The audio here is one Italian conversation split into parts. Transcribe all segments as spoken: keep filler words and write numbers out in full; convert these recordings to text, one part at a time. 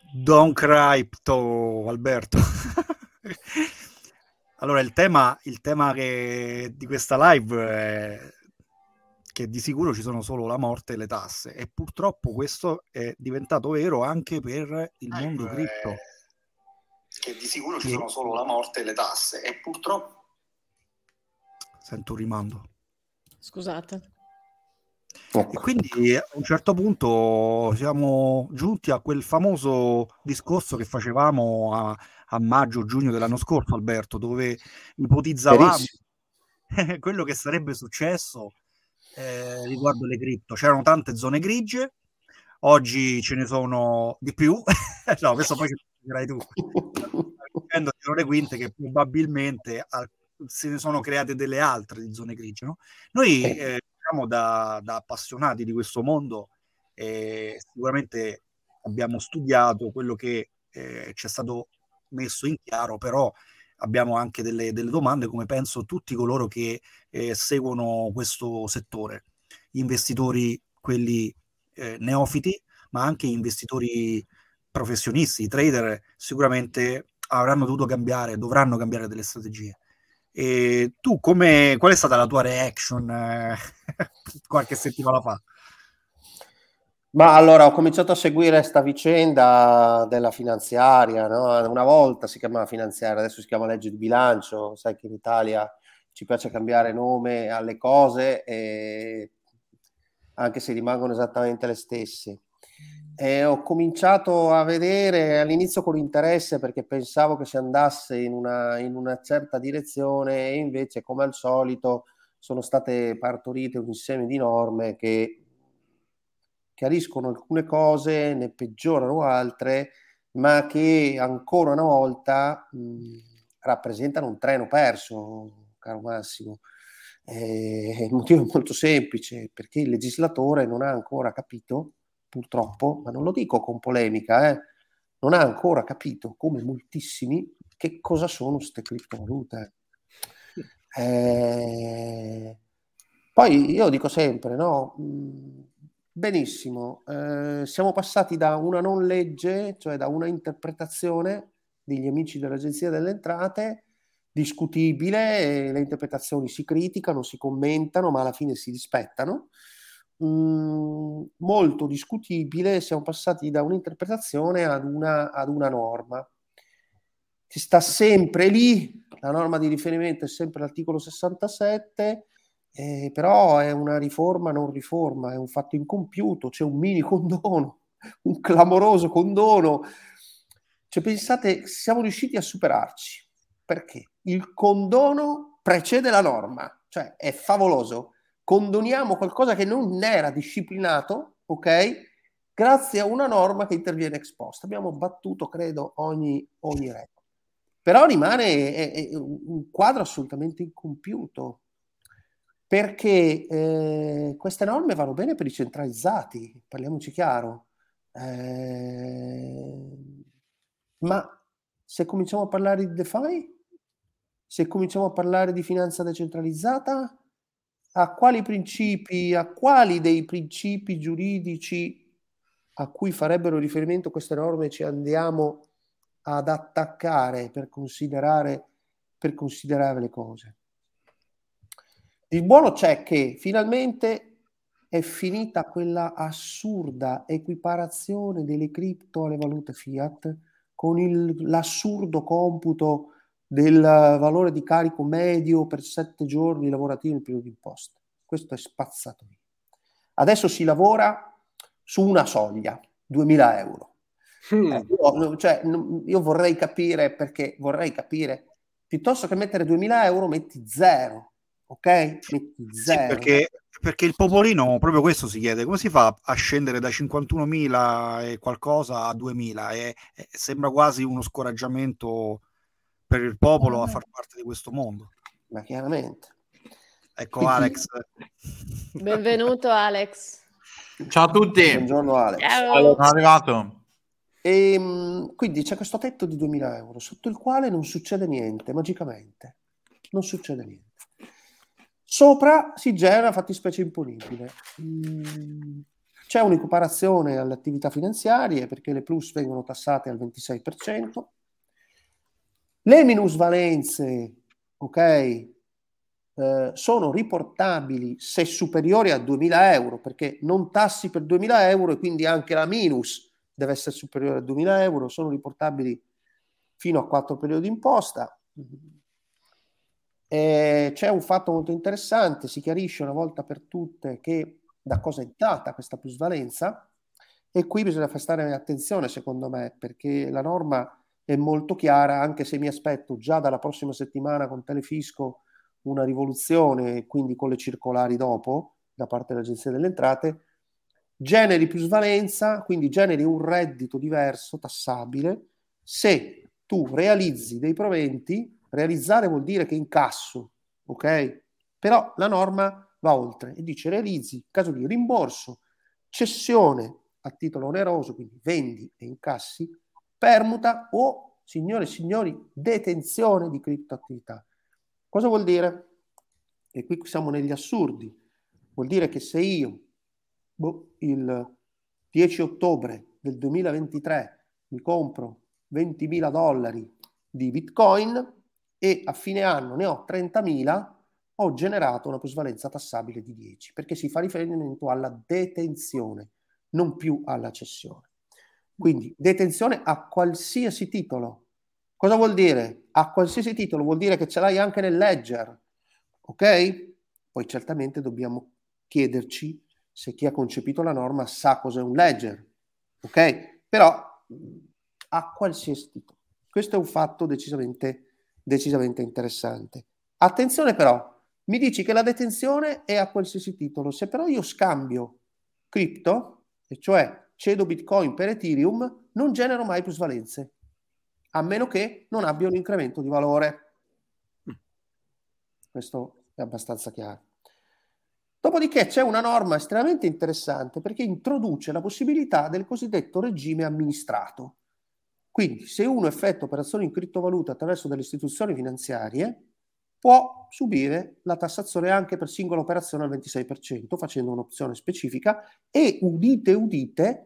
Don't crypto, Alberto. Allora, il tema, il tema che, di questa live è che di sicuro ci sono solo la morte e le tasse, e purtroppo questo è diventato vero anche per il mondo cripto. Che di sicuro ci Che- sono solo la morte e le tasse, e purtroppo Sento un rimando. Scusate. E quindi a un certo punto siamo giunti a quel famoso discorso che facevamo a, a maggio-giugno dell'anno scorso, Alberto, dove ipotizzavamo Verissimo. quello che sarebbe successo eh, riguardo le cripto. C'erano tante zone grigie, oggi ce ne sono di più. No, questo poi ci spiegherai tu. Dicendo dietro le quinte che probabilmente al- se ne sono create delle altre di zone grigie, no? Noi eh, diciamo da, da appassionati di questo mondo eh, sicuramente abbiamo studiato quello che eh, ci è stato messo in chiaro, però abbiamo anche delle, delle domande, come penso tutti coloro che eh, seguono questo settore, investitori, quelli eh, neofiti, ma anche investitori professionisti, i trader sicuramente avranno dovuto cambiare, dovranno cambiare delle strategie. E tu come, qual è stata la tua reaction eh, qualche settimana fa? Ma allora ho cominciato a seguire sta vicenda della finanziaria, no? Una volta si chiamava finanziaria, adesso si chiama legge di bilancio. Sai che in Italia ci piace cambiare nome alle cose, e anche se rimangono esattamente le stesse. E ho cominciato a vedere all'inizio con interesse, perché pensavo che si andasse in una, in una certa direzione, e invece, come al solito, sono state partorite un insieme di norme che chiariscono alcune cose, ne peggiorano altre, ma che ancora una volta mh, rappresentano un treno perso, caro Massimo. Eh, il motivo è molto semplice: perché il legislatore non ha ancora capito, purtroppo, ma non lo dico con polemica, eh, non ha ancora capito, come moltissimi, che cosa sono queste criptovalute. Eh, poi io dico sempre, no? Mh, benissimo, eh, siamo passati da una non legge, cioè da una interpretazione degli amici dell'Agenzia delle Entrate, discutibile, e le interpretazioni si criticano, si commentano, ma alla fine si rispettano. Mm, molto discutibile, siamo passati da un'interpretazione ad una, ad una norma. Ci sta sempre lì, la norma di riferimento è sempre l'articolo sessantasette, eh, però è una riforma non riforma, è un fatto incompiuto, c'è un mini condono, un clamoroso condono. Cioè, pensate, siamo riusciti a superarci, perché il condono precede la norma, cioè è favoloso. Condoniamo qualcosa che non era disciplinato, ok? Grazie a una norma che interviene ex post. Abbiamo battuto, credo, ogni, ogni regola. Però rimane è, è un quadro assolutamente incompiuto, perché eh, queste norme vanno bene per i centralizzati, parliamoci chiaro. Eh, ma se cominciamo a parlare di DeFi, se cominciamo a parlare di finanza decentralizzata, a quali principi, a quali dei principi giuridici a cui farebbero riferimento queste norme ci andiamo ad attaccare per considerare, per considerare le cose? Il buono c'è che finalmente è finita quella assurda equiparazione delle cripto alle valute fiat, con il, l'assurdo computo del valore di carico medio per sette giorni lavorativi nel periodo d'imposta. Questo è spazzato via. Adesso si lavora su una soglia, duemila euro. Mm. Eh, io, cioè, io vorrei capire, perché vorrei capire, piuttosto che mettere duemila euro, metti zero, ok? Metti zero. Sì, perché, perché il popolino proprio questo si chiede: come si fa a scendere da cinquantunomila e qualcosa a duemila? E, e sembra quasi uno scoraggiamento per il popolo a far parte di questo mondo. Ma chiaramente. Ecco. Quindi, Alex. Benvenuto Alex. Ciao a tutti. Buongiorno Alex. Ciao. Sono arrivato. E, quindi c'è questo tetto di duemila euro sotto il quale non succede niente, magicamente. Non succede niente. Sopra si genera fattispecie imponibile. Mm. C'è un'equiparazione alle attività finanziarie perché le plus vengono tassate al ventisei per cento. Le minusvalenze, ok, eh, sono riportabili se superiori a duemila euro, perché non tassi per duemila euro e quindi anche la minus deve essere superiore a duemila euro, sono riportabili fino a quattro periodi d'imposta. E c'è un fatto molto interessante, si chiarisce una volta per tutte che da cosa è data questa plusvalenza, e qui bisogna fare attenzione secondo me, perché la norma è molto chiara, anche se mi aspetto già dalla prossima settimana con Telefisco una rivoluzione, quindi con le circolari dopo, da parte dell'Agenzia delle Entrate. Generi plusvalenza, quindi generi un reddito diverso, tassabile, se tu realizzi dei proventi. Realizzare vuol dire che incasso, ok? Però la norma va oltre e dice realizzi in caso di rimborso, cessione a titolo oneroso, quindi vendi e incassi, permuta o, signore e signori, detenzione di criptoattività. Cosa vuol dire? E qui siamo negli assurdi. Vuol dire che se io boh, il dieci ottobre del duemilaventitré mi compro ventimila dollari di Bitcoin e a fine anno ne ho trentamila, ho generato una plusvalenza tassabile di dieci, perché si fa riferimento alla detenzione, non più alla cessione. Quindi detenzione a qualsiasi titolo. Cosa vuol dire? A qualsiasi titolo vuol dire che ce l'hai anche nel ledger, ok? Poi certamente dobbiamo chiederci se chi ha concepito la norma sa cos'è un ledger, ok? Però a qualsiasi titolo. Questo è un fatto decisamente decisamente interessante. Attenzione però, mi dici che la detenzione è a qualsiasi titolo, se però io scambio cripto, e cioè cedo Bitcoin per Ethereum, non genero mai plusvalenze, a meno che non abbia un incremento di valore. Questo è abbastanza chiaro. Dopodiché c'è una norma estremamente interessante perché introduce la possibilità del cosiddetto regime amministrato. Quindi se uno effettua operazioni in criptovaluta attraverso delle istituzioni finanziarie, può subire la tassazione anche per singola operazione al ventisei per cento, facendo un'opzione specifica, e udite udite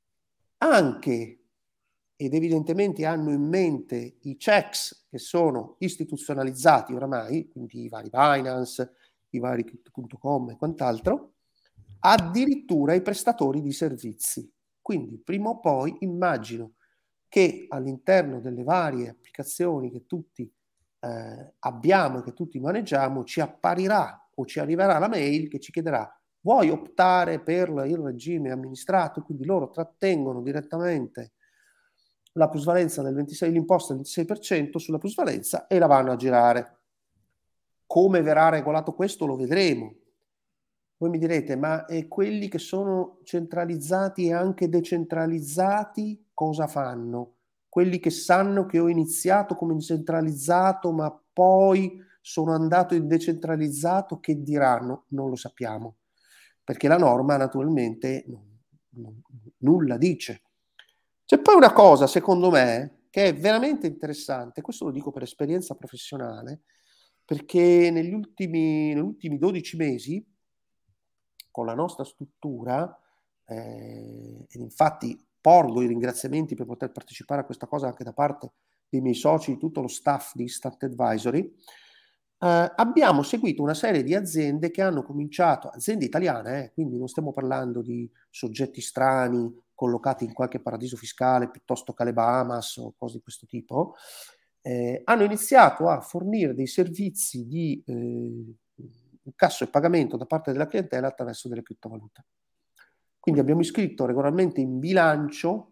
anche, ed evidentemente hanno in mente i checks che sono istituzionalizzati oramai, quindi i vari Binance, i vari crypto punto com e quant'altro, addirittura i prestatori di servizi. Quindi prima o poi immagino che all'interno delle varie applicazioni che tutti eh, abbiamo e che tutti maneggiamo ci apparirà o ci arriverà la mail che ci chiederà: vuoi optare per il regime amministrato? Quindi loro trattengono direttamente la plusvalenza del ventisei, l'imposta del ventisei per cento sulla plusvalenza e la vanno a girare. Come verrà regolato questo lo vedremo. Voi mi direte, ma e quelli che sono centralizzati e anche decentralizzati cosa fanno? Quelli che sanno che ho iniziato come centralizzato ma poi sono andato in decentralizzato, che diranno? Non lo sappiamo, perché la norma naturalmente non, non, nulla dice. C'è poi una cosa, secondo me, che è veramente interessante, questo lo dico per esperienza professionale, perché negli ultimi, negli ultimi dodici mesi con la nostra struttura, eh, ed infatti porgo i ringraziamenti per poter partecipare a questa cosa anche da parte dei miei soci, di tutto lo staff di Instant Advisory, eh, abbiamo seguito una serie di aziende che hanno cominciato, aziende italiane, eh, quindi non stiamo parlando di soggetti strani collocati in qualche paradiso fiscale piuttosto che alle Bahamas o cose di questo tipo, eh, hanno iniziato a fornire dei servizi di eh, incasso e pagamento da parte della clientela attraverso delle criptovalute. Quindi abbiamo iscritto regolarmente in bilancio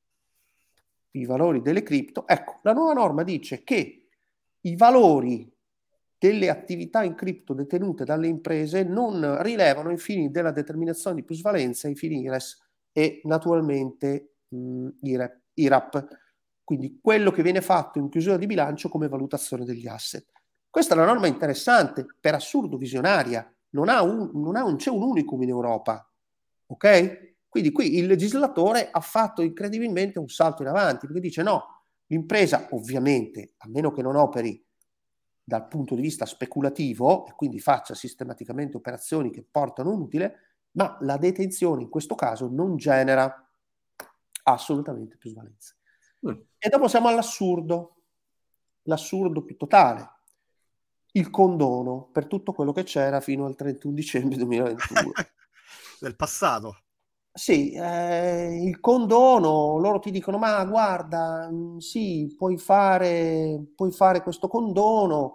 i valori delle cripto. Ecco, la nuova norma dice che i valori delle attività in cripto detenute dalle imprese non rilevano ai fini della determinazione di plusvalenza, ai fini I R E S e naturalmente mh, I R A P, quindi quello che viene fatto in chiusura di bilancio come valutazione degli asset. Questa è una norma interessante, per assurdo visionaria, non, ha un, non, ha un, c'è un unicum in Europa, ok? Quindi qui il legislatore ha fatto incredibilmente un salto in avanti, perché dice no, l'impresa ovviamente, a meno che non operi dal punto di vista speculativo e quindi faccia sistematicamente operazioni che portano un utile, ma la detenzione in questo caso non genera assolutamente plusvalenza. Mm. E dopo siamo all'assurdo, l'assurdo più totale, il condono per tutto quello che c'era fino al trentuno dicembre duemilaventuno. Del passato. Sì, eh, il condono, loro ti dicono, ma guarda, mh, sì, puoi fare, puoi fare questo condono,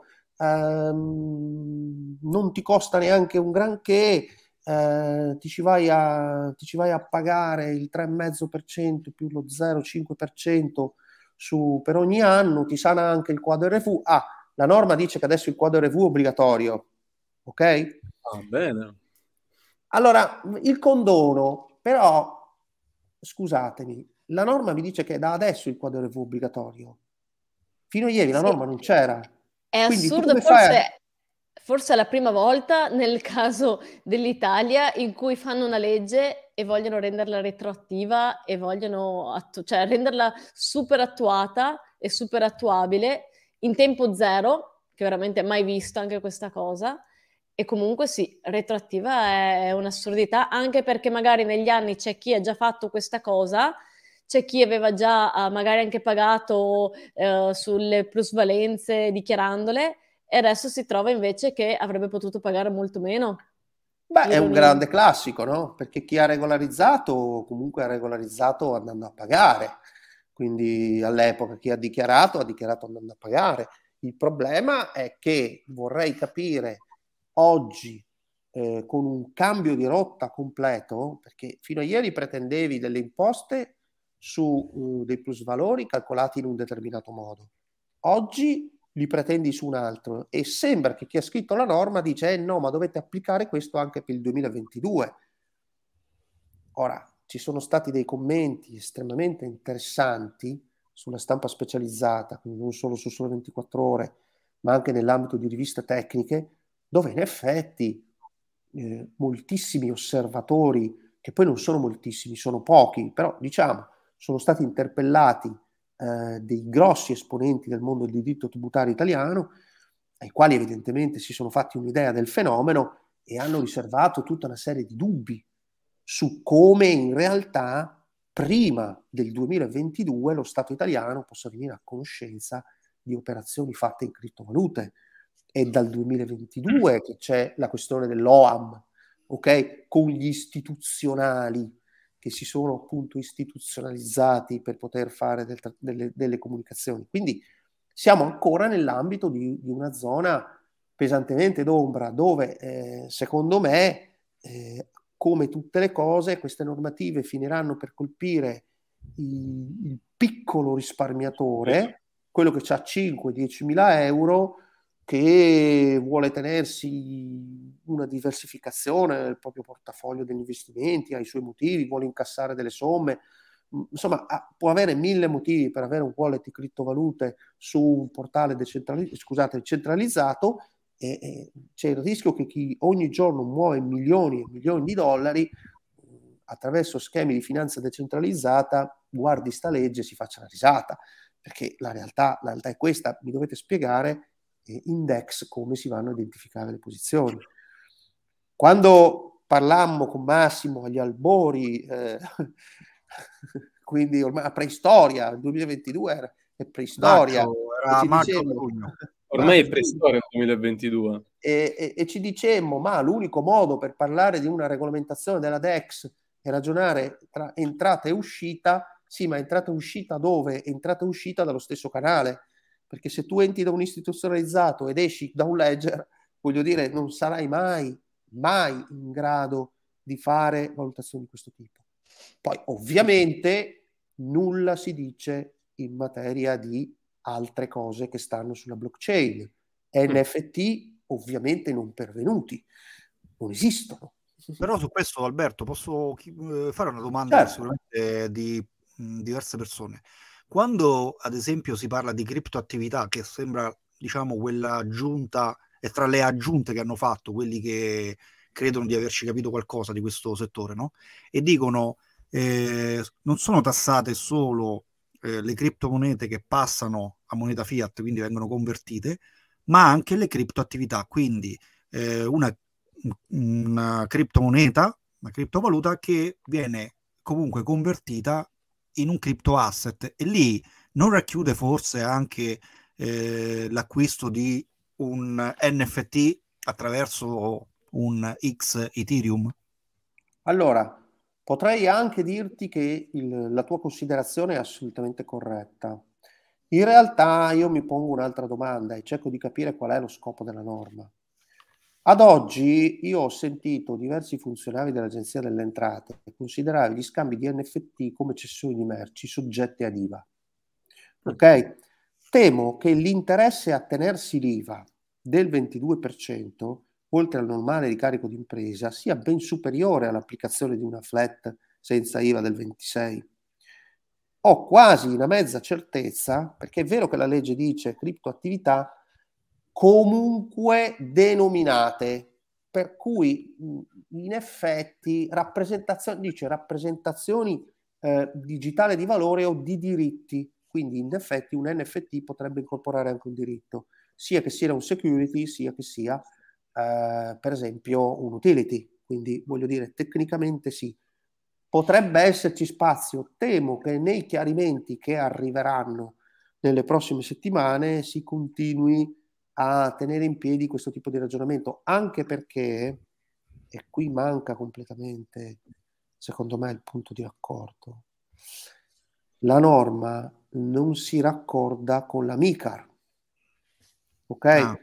ehm, non ti costa neanche un granché, eh, ti ci vai a, ti ci vai a pagare il tre virgola cinque per cento più lo zero virgola cinque per cento su, per ogni anno, ti sana anche il quadro R V. Ah, la norma dice che adesso il quadro R V è obbligatorio, ok? Ah, bene. Allora, il condono, però, scusatemi, la norma mi dice che da adesso il quadro R V è obbligatorio. Fino a ieri la Sì. norma non c'era. È Quindi tu assurdo, come fai a- forse, forse è la prima volta nel caso dell'Italia in cui fanno una legge e vogliono renderla retroattiva e vogliono attu- cioè renderla super attuata e super attuabile in tempo zero, che veramente mai visto anche questa cosa. E comunque sì, retroattiva è un'assurdità, anche perché magari negli anni c'è chi ha già fatto questa cosa, c'è chi aveva già eh, magari anche pagato eh, sulle plusvalenze dichiarandole e adesso si trova invece che avrebbe potuto pagare molto meno. Beh, è un Ironia. grande classico, no? Perché chi ha regolarizzato comunque ha regolarizzato andando a pagare. Quindi all'epoca chi ha dichiarato ha dichiarato andando a pagare. Il problema è che vorrei capire oggi eh, con un cambio di rotta completo, perché fino a ieri pretendevi delle imposte su uh, dei plusvalori calcolati in un determinato modo. Oggi li pretendi su un altro e sembra che chi ha scritto la norma dice eh no, ma dovete applicare questo anche per il duemilaventidue. Ora, ci sono stati dei commenti estremamente interessanti sulla stampa specializzata, quindi non solo su Sole ventiquattro Ore, ma anche nell'ambito di riviste tecniche, dove in effetti eh, moltissimi osservatori, che poi non sono moltissimi, sono pochi, però diciamo, sono stati interpellati eh, dei grossi esponenti del mondo del diritto tributario italiano, ai quali evidentemente si sono fatti un'idea del fenomeno e hanno riservato tutta una serie di dubbi su come in realtà prima del duemilaventidue lo Stato italiano possa venire a conoscenza di operazioni fatte in criptovalute. È dal duemilaventidue che c'è la questione dell'O A M, ok? Con gli istituzionali che si sono appunto istituzionalizzati per poter fare del, delle, delle comunicazioni. Quindi siamo ancora nell'ambito di, di una zona pesantemente d'ombra dove eh, secondo me eh, come tutte le cose queste normative finiranno per colpire il, il piccolo risparmiatore, quello che ha cinque dieci mila euro, che vuole tenersi una diversificazione nel proprio portafoglio degli investimenti, ha i suoi motivi, vuole incassare delle somme, insomma può avere mille motivi per avere un wallet di criptovalute su un portale decentralizzato, scusate, centralizzato, e, e c'è il rischio che chi ogni giorno muove milioni e milioni di dollari attraverso schemi di finanza decentralizzata guardi sta legge e si faccia una risata, perché la realtà, la realtà è questa, mi dovete spiegare eh, index come si vanno a identificare le posizioni. Quando parlammo con Massimo agli albori eh, quindi ormai a preistoria, il duemilaventidue era, è preistoria, Daccio, era e ci maggio, dicemmo, giugno. Ormai è preistoria nel duemilaventidue. E, e, e ci dicemmo, ma l'unico modo per parlare di una regolamentazione della D E X è ragionare tra entrata e uscita. Sì, ma entrata e uscita dove? Entrata e uscita dallo stesso canale, perché se tu entri da un istituzionalizzato ed esci da un ledger, voglio dire, non sarai mai, mai in grado di fare valutazioni di questo tipo. Poi ovviamente nulla si dice in materia di altre cose che stanno sulla blockchain. N F T ovviamente non pervenuti, non esistono. Però su questo, Alberto, posso eh, fare una domanda Certo. sicuramente di mh, diverse persone. Quando, ad esempio, si parla di criptoattività, che sembra, diciamo, quella aggiunta, è tra le aggiunte che hanno fatto quelli che credono di averci capito qualcosa di questo settore, no? E dicono, eh, non sono tassate solo eh, le criptomonete che passano a moneta fiat, quindi vengono convertite, ma anche le criptoattività, quindi eh, una una criptomoneta una criptovaluta che viene comunque convertita in un crypto asset, e lì non racchiude forse anche eh, l'acquisto di un N F T attraverso un X Ethereum? Allora, potrei anche dirti che il- la tua considerazione è assolutamente corretta. In realtà io mi pongo un'altra domanda e cerco di capire qual è lo scopo della norma. Ad oggi io ho sentito diversi funzionari dell'Agenzia delle Entrate considerare gli scambi di N F T come cessioni di merci soggette ad I V A. Ok? Temo che l'interesse a tenersi l'I V A del ventidue per cento, oltre al normale ricarico d'impresa, sia ben superiore all'applicazione di una flat senza I V A del ventisei per cento. Ho quasi una mezza certezza, perché è vero che la legge dice criptoattività comunque denominate, per cui in effetti rappresentazioni, dice rappresentazioni eh, digitali di valore o di diritti, quindi in effetti un N F T potrebbe incorporare anche un diritto, sia che sia un security, sia che sia eh, per esempio un utility, quindi voglio dire tecnicamente sì. Potrebbe esserci spazio, temo che nei chiarimenti che arriveranno nelle prossime settimane si continui a tenere in piedi questo tipo di ragionamento, anche perché, e qui manca completamente, secondo me, il punto di raccordo, la norma non si raccorda con la MiCAR, ok? Ah.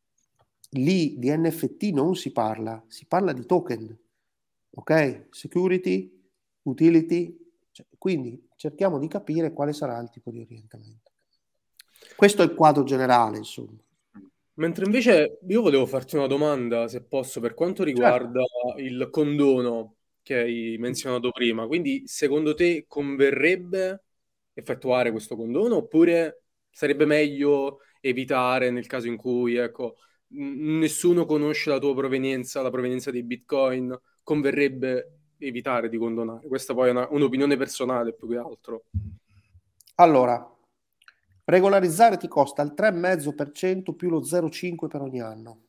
Lì di N F T non si parla, si parla di token, ok? Security, utility, cioè, quindi cerchiamo di capire quale sarà il tipo di orientamento. Questo è il quadro generale, insomma. Mentre invece io volevo farti una domanda, se posso, per quanto riguarda certo. il condono che hai menzionato prima. Quindi, secondo te converrebbe effettuare questo condono, oppure sarebbe meglio evitare nel caso in cui, ecco, n- nessuno conosce la tua provenienza, la provenienza dei Bitcoin, converrebbe evitare di condonare? Questa poi è una- un'opinione personale più che altro. Allora, regolarizzare ti costa il tre virgola cinque per cento più lo zero virgola cinque per cento per ogni anno.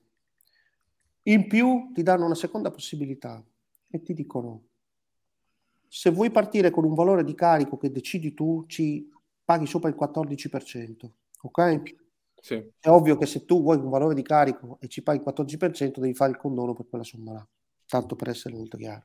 In più ti danno una seconda possibilità e ti dicono: se vuoi partire con un valore di carico che decidi tu, ci paghi sopra il quattordici per cento. Ok? Sì. È ovvio che se tu vuoi un valore di carico e ci paghi il quattordici per cento, devi fare il condono per quella somma là, tanto per essere molto chiaro.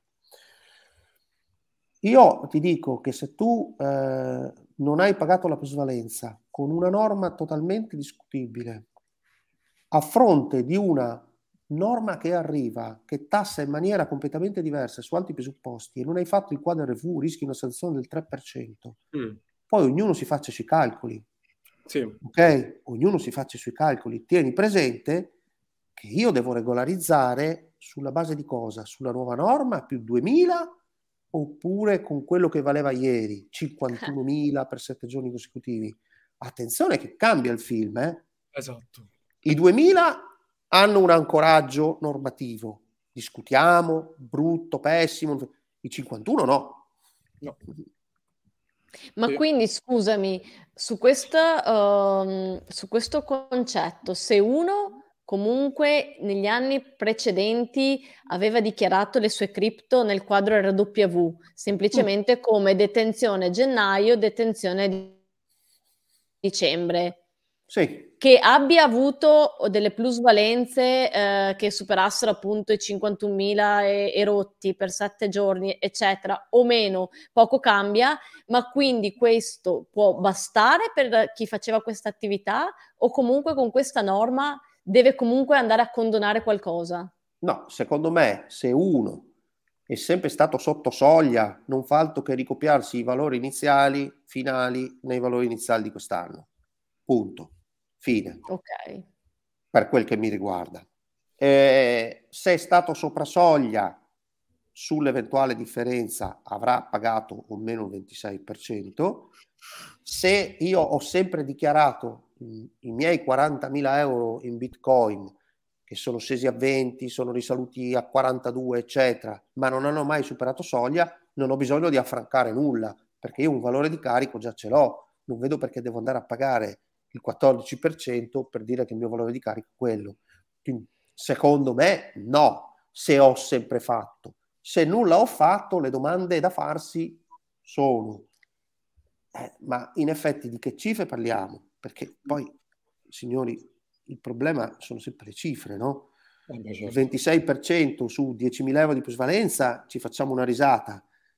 Io ti dico che se tu eh, non hai pagato la plusvalenza con una norma totalmente discutibile, a fronte di una norma che arriva, che tassa in maniera completamente diversa su altri presupposti, e non hai fatto il quadro R V, rischi una sanzione del tre per cento. Mm. Poi ognuno si faccia i suoi calcoli. Sì. Ok? Ognuno si faccia i suoi calcoli. Tieni presente che io devo regolarizzare sulla base di cosa? Sulla nuova norma più duemila, oppure con quello che valeva ieri, cinquantunomila per sette giorni consecutivi. Attenzione che cambia il film, eh? Esatto. I duemila hanno un ancoraggio normativo. Discutiamo, brutto, pessimo. I cinquantuno no. No. Ma Sì. quindi scusami, su questa, um, su questo concetto, se uno comunque negli anni precedenti aveva dichiarato le sue cripto nel quadro R W, semplicemente come detenzione gennaio, detenzione dicembre, sì, che abbia avuto delle plusvalenze eh, che superassero appunto i cinquantunomila e, e rotti per sette giorni, eccetera, o meno, poco cambia, ma quindi questo può bastare per chi faceva questa attività, o comunque con questa norma deve comunque andare a condonare qualcosa? no, secondo me se uno è sempre stato sotto soglia, non fa altro che ricopiarsi i valori iniziali, finali, nei valori iniziali di quest'anno. Punto. Fine. Ok. Per quel che mi riguarda. Eh, se è stato sopra soglia, sull'eventuale differenza avrà pagato o meno il ventisei per cento. Se io ho sempre dichiarato mh, i miei quarantamila euro in Bitcoin, che sono scesi a venti, sono risaluti a quarantadue, eccetera, ma non hanno mai superato soglia, non ho bisogno di affrancare nulla, perché io un valore di carico già ce l'ho, non vedo perché devo andare a pagare il quattordici per cento per dire che il mio valore di carico è quello. Quindi, secondo me no, se ho sempre fatto. Se nulla ho fatto, le domande da farsi sono, eh, ma in effetti di che cifre parliamo? Perché poi, signori, il problema sono sempre le cifre, no? Eh beh, certo. Il ventisei per cento su diecimila euro di plusvalenza ci facciamo una risata,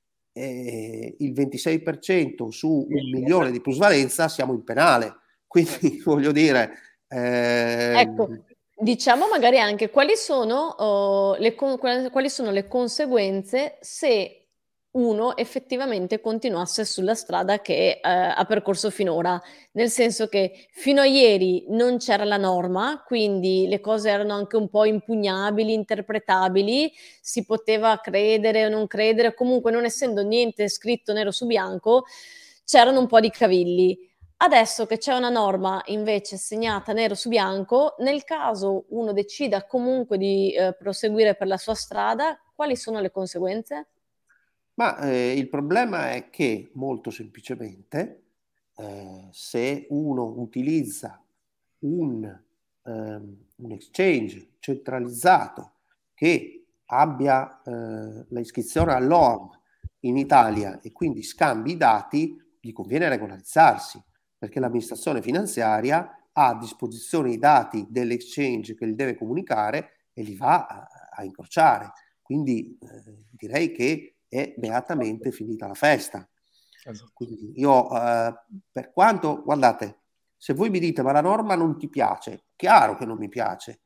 e il ventisei per cento su un milione di plusvalenza siamo in penale. Quindi voglio dire... ehm, Ecco, diciamo magari anche quali sono, oh, le con- quali quali sono le conseguenze se uno effettivamente continuasse sulla strada che eh, ha percorso finora, nel senso che fino a ieri non c'era la norma, quindi le cose erano anche un po' impugnabili, interpretabili, si poteva credere o non credere, comunque non essendo niente scritto nero su bianco, c'erano un po' di cavilli. Adesso che c'è una norma invece segnata nero su bianco, nel caso uno decida comunque di eh, proseguire per la sua strada, quali sono le conseguenze? Ma eh, il problema è che molto semplicemente eh, se uno utilizza un, ehm, un exchange centralizzato che abbia eh, l'iscrizione all'O A M in Italia e quindi scambi i dati, gli conviene regolarizzarsi, perché l'amministrazione finanziaria ha a disposizione i dati dell'exchange che gli deve comunicare e li va a, a incrociare. Quindi eh, direi che è beatamente finita la festa. Esatto. Quindi io, eh, per quanto, guardate, se voi mi dite ma la norma non ti piace, chiaro che non mi piace,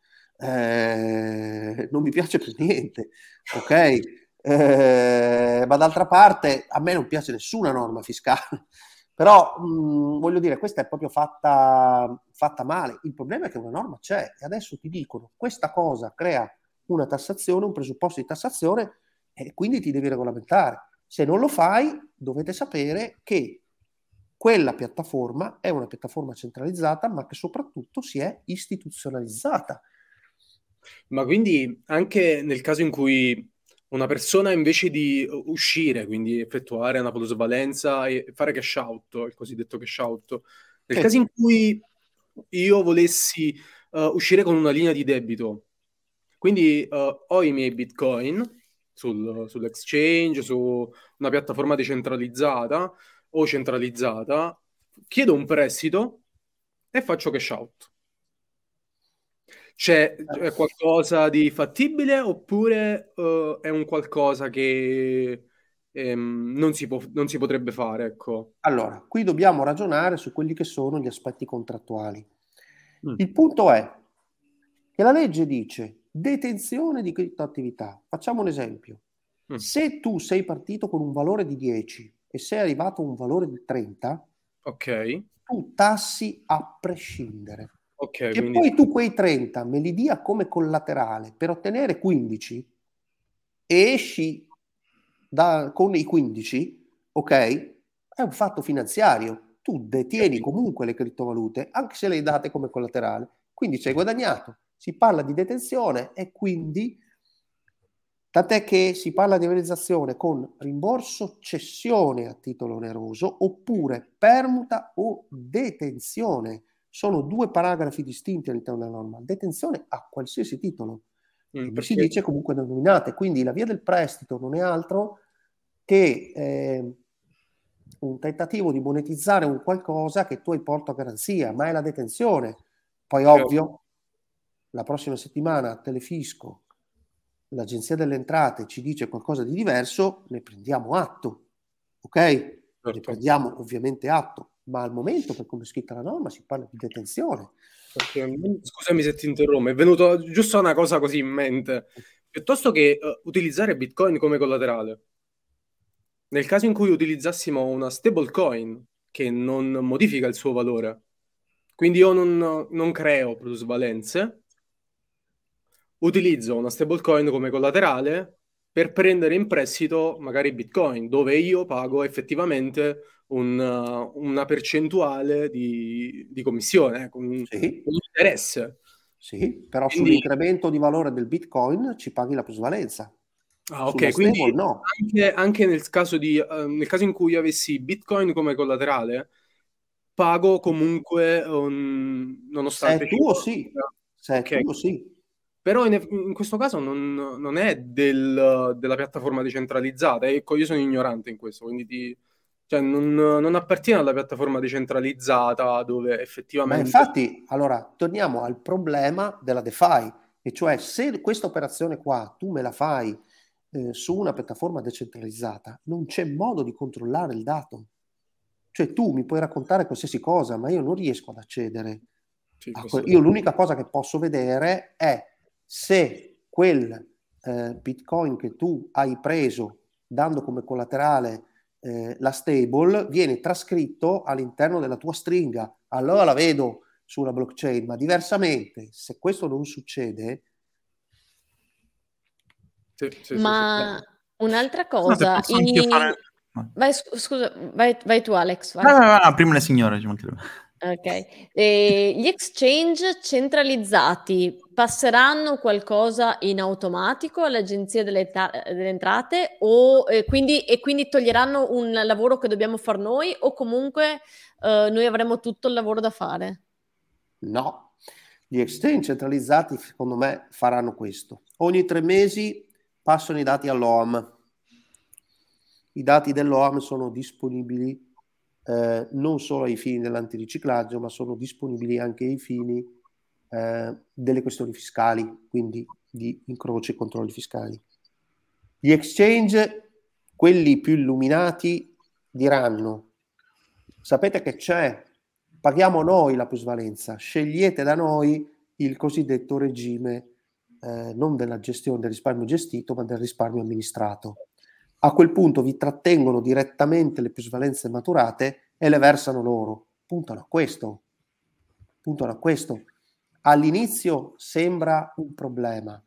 eh, non mi piace per niente, ok? Eh, ma d'altra parte a me non piace nessuna norma fiscale, però mh, voglio dire, questa è proprio fatta, fatta male. Il problema è che una norma c'è e adesso ti dicono questa cosa crea una tassazione, un presupposto di tassazione, e quindi ti devi regolamentare. Se non lo fai, dovete sapere che quella piattaforma è una piattaforma centralizzata, ma che soprattutto si è istituzionalizzata. Ma quindi anche nel caso in cui una persona invece di uscire, quindi effettuare una plusvalenza e fare cash out, il cosiddetto cash out, nel Sì. caso in cui io volessi uh, uscire con una linea di debito, quindi uh, ho i miei bitcoin sul, sull'exchange, su una piattaforma decentralizzata o centralizzata, chiedo un prestito e faccio cash out. C'è, è qualcosa di fattibile oppure uh, è un qualcosa che ehm, non si può, non si potrebbe fare, ecco. Allora, qui dobbiamo ragionare su quelli che sono gli aspetti contrattuali. Mm. Il punto è che la legge dice detenzione di criptoattività. Facciamo un esempio. Mm. Se tu sei partito con un valore di dieci e sei arrivato a un valore di trenta, Ok, tu tassi a prescindere. ok, Che quindi poi tu quei trenta me li dia come collaterale per ottenere quindici e esci da, con i quindici, ok? È un fatto finanziario. Tu detieni comunque le criptovalute, anche se le hai date come collaterale. Quindi ci hai guadagnato. Si parla di detenzione e quindi, tant'è che si parla di realizzazione con rimborso cessione a titolo oneroso oppure permuta o detenzione. Sono due paragrafi distinti all'interno della norma. Detenzione a qualsiasi titolo. mm, Come perché si dice comunque denominate. Quindi la via del prestito non è altro che eh, un tentativo di monetizzare un qualcosa che tu hai porto a garanzia, ma è la detenzione. Poi Certo. ovvio, la prossima settimana Telefisco, l'Agenzia delle Entrate ci dice qualcosa di diverso, ne prendiamo atto, ok? Certo. Ne prendiamo ovviamente atto, ma al momento, per come è scritta la norma, si parla di detenzione. Perché, scusami se ti interrompo, è venuto giusto una cosa così in mente. Piuttosto che uh, utilizzare Bitcoin come collaterale, nel caso in cui utilizzassimo una stablecoin che non modifica il suo valore, quindi io non, non creo plusvalenze, utilizzo una stablecoin come collaterale per prendere in prestito magari Bitcoin, dove io pago effettivamente un, uh, una percentuale di, di commissione, con un, Sì. un interesse. Sì, però Quindi- sull'incremento di valore del Bitcoin ci paghi la plusvalenza. Ah, ok, Sulla quindi stable no. anche, anche nel caso di, eh, nel caso in cui io avessi Bitcoin come collaterale, pago comunque un- Se nonostante è tuo io- sì, se è Ok. tuo sì. però in, in questo caso non, non è del, della piattaforma decentralizzata. Ecco, io sono ignorante in questo, quindi ti, cioè non, non appartiene alla piattaforma decentralizzata dove Ma effettivamente... infatti, allora, torniamo al problema della DeFi, e cioè se questa operazione qua tu me la fai eh, su una piattaforma decentralizzata, non c'è modo di controllare il dato. Cioè tu mi puoi raccontare qualsiasi cosa, ma io non riesco ad accedere. Sì, a questo que- io l'unica cosa che posso vedere è se quel eh, Bitcoin che tu hai preso dando come collaterale eh, la stable viene trascritto all'interno della tua stringa. Allora la vedo sulla blockchain, ma diversamente, se questo non succede, sì, sì, sì, sì. Ma un'altra Scusate, cosa, posso anch'io i... fare... vai, scu- scusa, vai, vai tu Alex, vai. No, no, no, no, prima le signore, ci mancherebbe. Ok. E gli exchange centralizzati passeranno qualcosa in automatico all'Agenzia delle, ta- delle Entrate o eh, quindi, e quindi toglieranno un lavoro che dobbiamo fare noi o comunque eh, noi avremo tutto il lavoro da fare? no. Gli exchange centralizzati, secondo me, faranno questo. Ogni tre mesi passano i dati all'O A M. I dati dell'O A M sono disponibili eh, non solo ai fini dell'antiriciclaggio, ma sono disponibili anche ai fini eh, delle questioni fiscali, quindi di incroci e controlli fiscali. Gli exchange, quelli più illuminati, diranno: sapete che c'è? Paghiamo noi la plusvalenza, scegliete da noi il cosiddetto regime eh, non della gestione del risparmio gestito, ma del risparmio amministrato. A quel punto vi trattengono direttamente le plusvalenze maturate e le versano loro. Puntano a questo. Puntano a questo. All'inizio sembra un problema.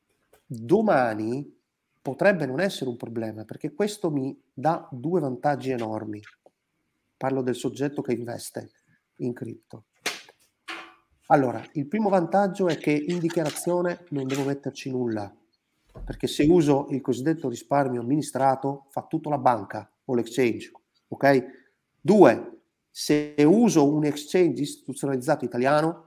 Domani potrebbe non essere un problema, perché questo mi dà due vantaggi enormi. Parlo del soggetto che investe in cripto. Allora, il primo vantaggio è che in dichiarazione non devo metterci nulla, perché se uso il cosiddetto risparmio amministrato fa tutto la banca o l'exchange, ok? Due, se uso un exchange istituzionalizzato italiano,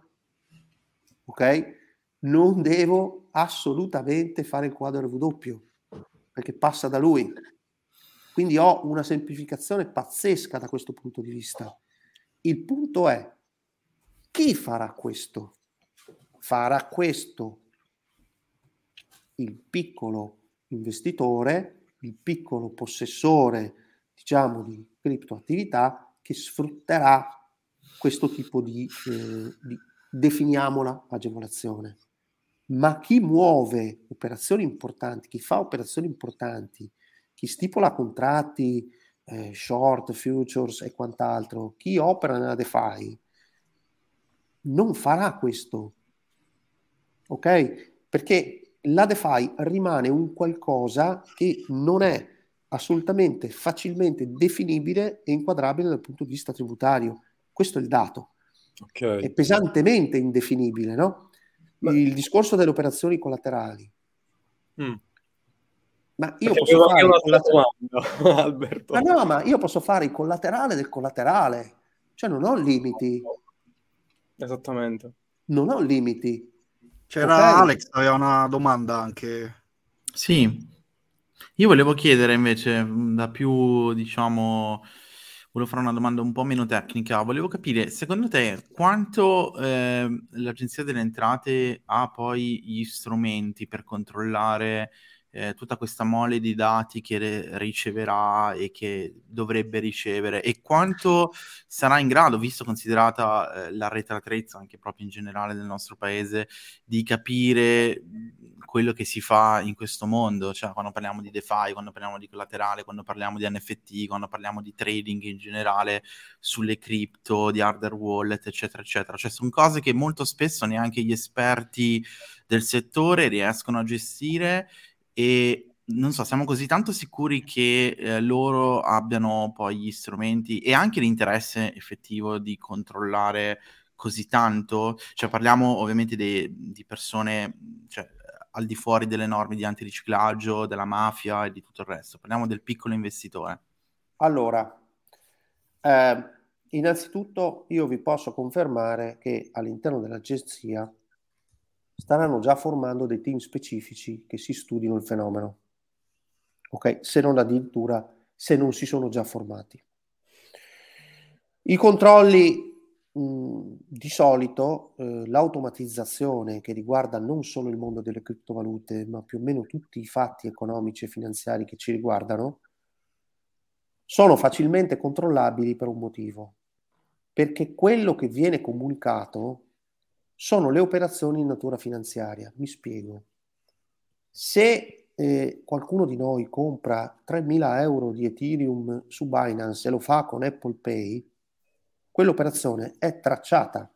ok? Non devo assolutamente fare il quadro R W, perché passa da lui. Quindi ho una semplificazione pazzesca da questo punto di vista. Il punto è: chi farà questo? Farà questo il piccolo investitore, il piccolo possessore, diciamo, di criptoattività che sfrutterà questo tipo di, eh, di definiamola, agevolazione. Ma chi muove operazioni importanti, chi fa operazioni importanti, chi stipula contratti, eh, short, futures e quant'altro, chi opera nella DeFi, non farà questo, ok? Perché la DeFi rimane un qualcosa che non è assolutamente facilmente definibile e inquadrabile dal punto di vista tributario. Questo è il dato. Okay. È pesantemente indefinibile, no? Ma... Il discorso delle operazioni collaterali. Mm. Ma io Perché posso fare una collater- domanda, Alberto. Ma no, ma io posso fare il collaterale del collaterale, cioè non ho limiti, Esattamente. non ho limiti. C'era Ok? Alex, aveva una domanda anche. Sì, io volevo chiedere invece, mh, da più, diciamo, volevo fare una domanda un po' meno tecnica. Volevo capire, secondo te, quanto ehm, l'Agenzia delle Entrate ha poi gli strumenti per controllare eh, tutta questa mole di dati che re- riceverà e che dovrebbe ricevere, e quanto sarà in grado, visto considerata eh, l'arretratezza anche proprio in generale del nostro paese, di capire mh, quello che si fa in questo mondo, cioè quando parliamo di DeFi, quando parliamo di collaterale, quando parliamo di N F T, quando parliamo di trading in generale sulle cripto, di hardware wallet, eccetera, eccetera. Cioè sono cose che molto spesso neanche gli esperti del settore riescono a gestire, e non so, siamo così tanto sicuri che eh, loro abbiano poi gli strumenti e anche l'interesse effettivo di controllare così tanto. Cioè parliamo ovviamente de- di persone, cioè, al di fuori delle norme di antiriciclaggio, della mafia e di tutto il resto. Parliamo del piccolo investitore. Allora, eh, innanzitutto io vi posso confermare che all'interno dell'agenzia staranno già formando dei team specifici che si studino il fenomeno. Ok? Se non addirittura, se non si sono già formati. I controlli, mh, di solito, eh, l'automatizzazione che riguarda non solo il mondo delle criptovalute, ma più o meno tutti i fatti economici e finanziari che ci riguardano, sono facilmente controllabili per un motivo. Perché quello che viene comunicato sono le operazioni in natura finanziaria. Mi spiego. Se eh, qualcuno di noi compra tremila euro di Ethereum su Binance e lo fa con Apple Pay, quell'operazione è tracciata.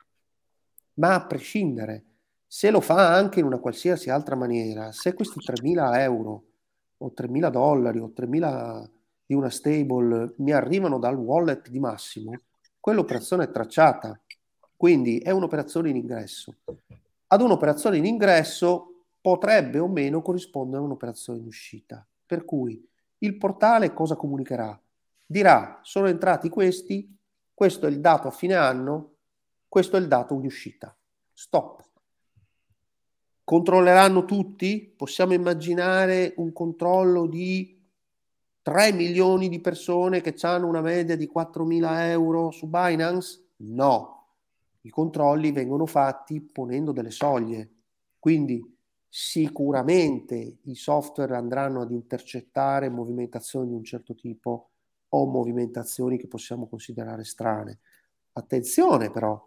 Ma a prescindere, se lo fa anche in una qualsiasi altra maniera, se questi tremila euro o tremila dollari o tremila di una stable mi arrivano dal wallet di Massimo, quell'operazione è tracciata. Quindi è un'operazione in ingresso. Ad un'operazione in ingresso potrebbe o meno corrispondere a un'operazione in uscita. Per cui il portale cosa comunicherà? Dirà: sono entrati questi, questo è il dato a fine anno, questo è il dato di uscita. Stop. Controlleranno tutti? Possiamo immaginare un controllo di tre milioni di persone che hanno una media di quattromila euro su Binance? No. I controlli vengono fatti ponendo delle soglie. Quindi sicuramente i software andranno ad intercettare movimentazioni di un certo tipo o movimentazioni che possiamo considerare strane. Attenzione però,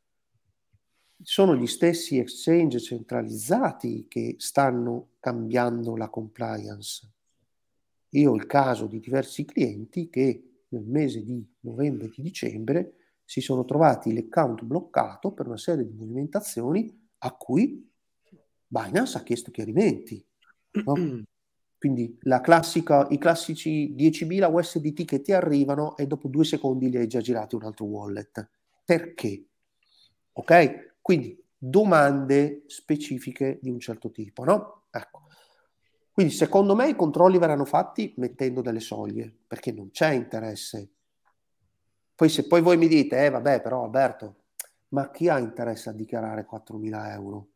sono gli stessi exchange centralizzati che stanno cambiando la compliance. Io ho il caso di diversi clienti che nel mese di novembre e di dicembre si sono trovati l'account bloccato per una serie di movimentazioni a cui Binance ha chiesto chiarimenti. No? Quindi la classica, i classici diecimila U S D T che ti arrivano e dopo due secondi li hai già girati un altro wallet. Perché? Ok? Quindi domande specifiche di un certo tipo, no? Ecco. Quindi secondo me i controlli verranno fatti mettendo delle soglie, perché non c'è interesse. Poi se poi voi mi dite, eh vabbè però Alberto, ma chi ha interesse a dichiarare quattromila euro?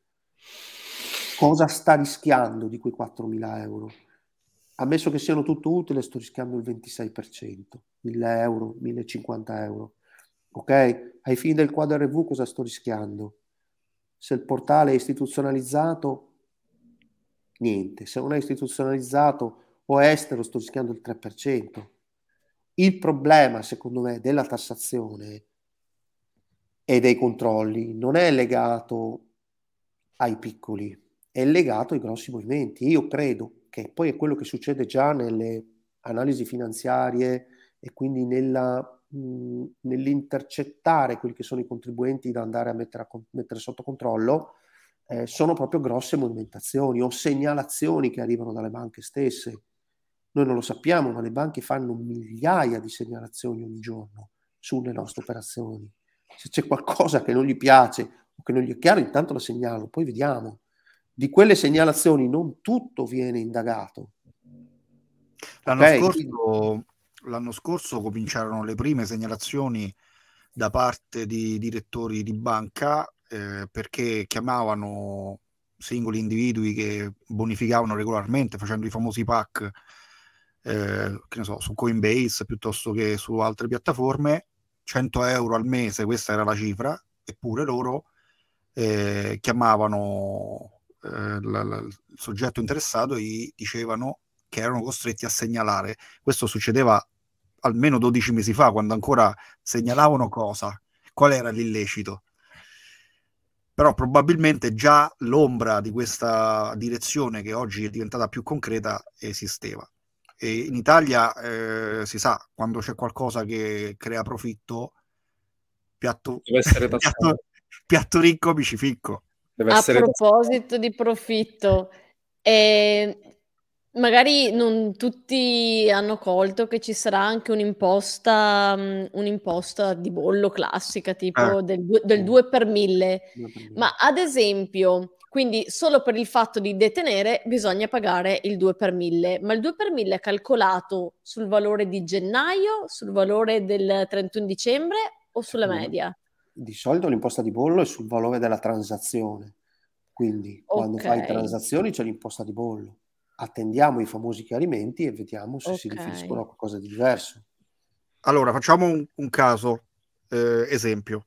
Cosa sta rischiando di quei quattromila euro? Ammesso che siano tutto utile, sto rischiando il ventisei per cento, mille euro, millecinquanta euro. Ok? Ai fini del quadro R V cosa sto rischiando? Se il portale è istituzionalizzato, niente. Se non è istituzionalizzato o è estero, sto rischiando il tre per cento. Il problema, secondo me, della tassazione e dei controlli non è legato ai piccoli, è legato ai grossi movimenti. Io credo che poi è quello che succede già nelle analisi finanziarie e quindi nella, mh, nell'intercettare quelli che sono i contribuenti da andare a mettere, a mettere sotto controllo, eh, sono proprio grosse movimentazioni o segnalazioni che arrivano dalle banche stesse. Noi non lo sappiamo, ma le banche fanno migliaia di segnalazioni ogni giorno sulle nostre operazioni. Se c'è qualcosa che non gli piace o che non gli è chiaro, intanto la segnalo, poi vediamo. Di quelle segnalazioni non tutto viene indagato. L'anno, Okay? scorso, l'anno scorso cominciarono le prime segnalazioni da parte di direttori di banca eh, perché chiamavano singoli individui che bonificavano regolarmente facendo i famosi pack eh, che ne so, su Coinbase piuttosto che su altre piattaforme, cento euro al mese, questa era la cifra, eppure loro eh, chiamavano eh, la, la, il soggetto interessato e gli dicevano che erano costretti a segnalare. Questo succedeva almeno dodici mesi fa, quando ancora segnalavano cosa, qual era l'illecito. Però probabilmente già l'ombra di questa direzione, che oggi è diventata più concreta, esisteva. E in Italia eh, si sa, quando c'è qualcosa che crea profitto, piatto, deve essere piatto, piatto ricco, bici ficco. Deve A essere proposito di profitto, eh, magari non tutti hanno colto che ci sarà anche un'imposta, mh, un'imposta di bollo classica, tipo Eh. del, due- del due per mille. Due per mille. Ma ad esempio, quindi solo per il fatto di detenere bisogna pagare il due per mille, ma il due per mille è calcolato sul valore di gennaio, sul valore del trentuno dicembre o sulla Secondo me, media? di solito l'imposta di bollo è sul valore della transazione. Quindi quando fai Ok, transazioni c'è l'imposta di bollo. Attendiamo i famosi chiarimenti e vediamo se si riferiscono a ok. qualcosa di diverso. Allora, facciamo un, un caso, eh, esempio.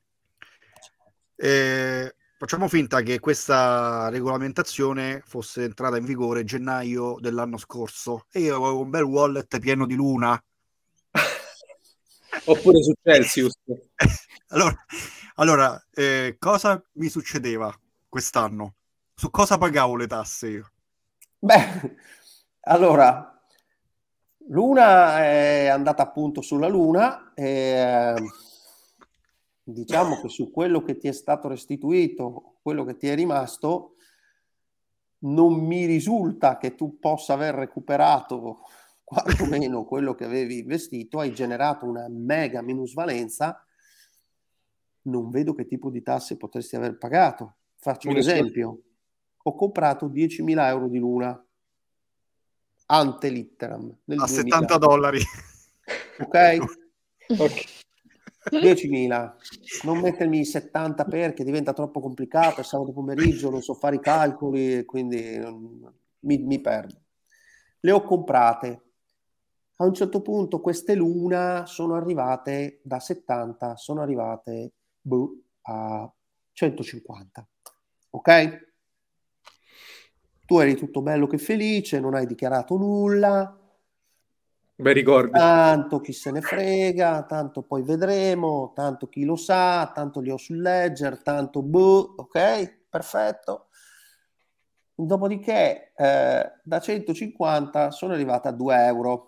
Eh, facciamo finta che questa regolamentazione fosse entrata in vigore gennaio dell'anno scorso e io avevo un bel wallet pieno di Luna. Oppure su Celsius. allora, allora eh, cosa mi succedeva quest'anno? Su cosa pagavo le tasse io? Beh, allora, Luna è andata appunto sulla Luna e eh, diciamo che su quello che ti è stato restituito, quello che ti è rimasto, non mi risulta che tu possa aver recuperato quantomeno quello che avevi investito, hai generato una mega minusvalenza, non vedo che tipo di tasse potresti aver pagato. Faccio un Minus- esempio, ho comprato diecimila euro di Luna, ante litteram, nel A duemila, settanta dollari. ok? Ok. diecimila, non mettermi settanta perché diventa troppo complicato, è sabato pomeriggio, non so fare i calcoli e quindi non- mi, mi perdo. Le ho comprate. A un certo punto queste Luna sono arrivate da settanta, sono arrivate boh, a centocinquanta. Ok? Tu eri tutto bello che felice, non hai dichiarato nulla. Bei ricordi. Tanto chi se ne frega, tanto poi vedremo, tanto chi lo sa, tanto li ho sul ledger, tanto boh, ok? Perfetto. Dopodiché eh, da centocinquanta sono arrivata a due euro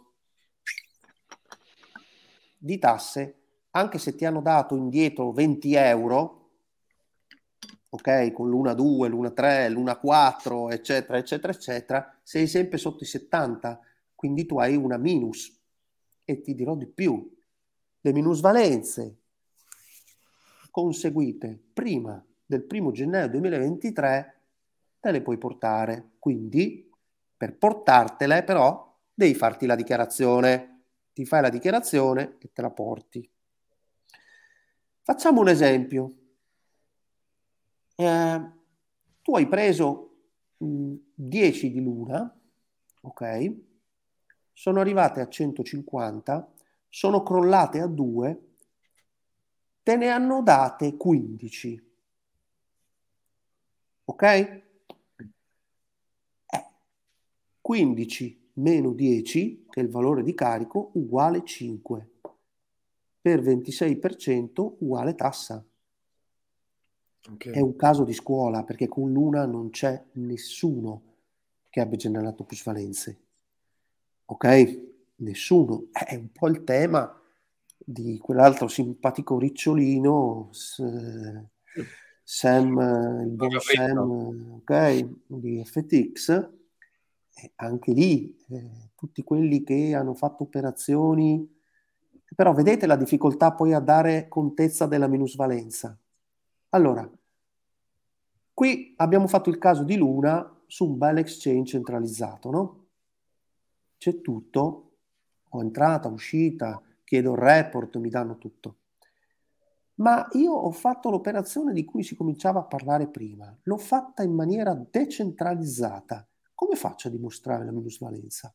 di tasse, anche se ti hanno dato indietro venti euro, ok, con l'una due, l'una tre, l'una quattro, eccetera, eccetera, eccetera, sei sempre sotto i settanta, quindi tu hai una minus. E ti dirò di più, le minusvalenze conseguite prima del primo gennaio duemilaventitré te le puoi portare, quindi per portartele però devi farti la dichiarazione, ti fai la dichiarazione e te la porti. Facciamo un esempio. Eh, tu hai preso mh, dieci di Luna, ok? Sono arrivate a centocinquanta, sono crollate a due, te ne hanno date quindici. Ok? Eh, quindici meno dieci, che è il valore di carico, uguale cinque. Per ventisei per cento uguale tassa. Ok. È un caso di scuola, perché con Luna non c'è nessuno che abbia generato plusvalenze. Ok? Nessuno. È un po' il tema di quell'altro simpatico ricciolino, s- Sam, il buon Sam, ok, di F T X. E anche lì, eh, tutti quelli che hanno fatto operazioni, però vedete la difficoltà poi a dare contezza della minusvalenza. Allora, qui abbiamo fatto il caso di Luna su un bel exchange centralizzato, no? C'è tutto, ho entrata, uscita, chiedo il report, mi danno tutto. Ma io ho fatto l'operazione di cui si cominciava a parlare prima, l'ho fatta in maniera decentralizzata. Come faccio a dimostrare la minusvalenza?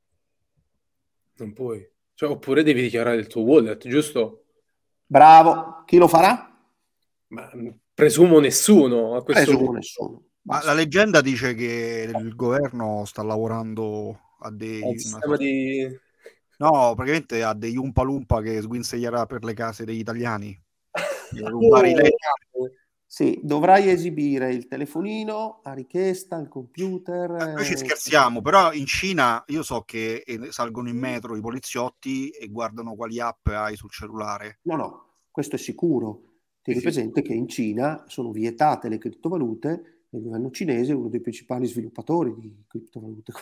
Non puoi. Cioè, oppure devi dichiarare il tuo wallet, giusto? Bravo, chi lo farà? Ma mh, presumo nessuno a questo Presumo punto. nessuno. Ma la Basta. leggenda dice che il governo sta lavorando a È dei... un una sistema sorta- di... No, praticamente a degli Umpalumpa che sguinzaglierà per le case degli italiani. Per rubare i Oh, ledger. Sì, dovrai esibire il telefonino a richiesta, il computer. Noi ci eh, scherziamo, però in Cina io so che eh, salgono in metro i poliziotti e guardano quali app hai sul cellulare. No, no, questo è sicuro. sì, Tieni sì. presente che in Cina sono vietate le criptovalute e il governo cinese è uno dei principali sviluppatori di criptovalute.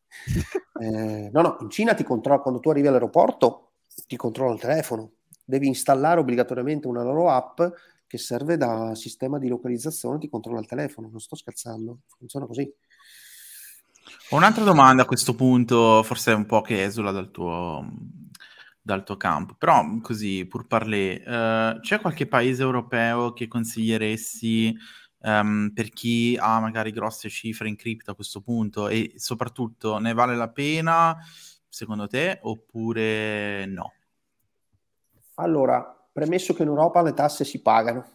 Eh, no, no, in Cina ti controlla, quando tu arrivi all'aeroporto, ti controlla il telefono. Devi installare obbligatoriamente una loro app che serve da sistema di localizzazione, ti controlla il telefono. Non sto scherzando, funziona così. Ho un'altra domanda a questo punto, forse è un po' che esula dal tuo, dal tuo campo, però così, pur parler, eh, c'è qualche paese europeo che consiglieresti um, per chi ha magari grosse cifre in cripto a questo punto, e soprattutto ne vale la pena secondo te oppure no? Allora, premesso che in Europa le tasse si pagano,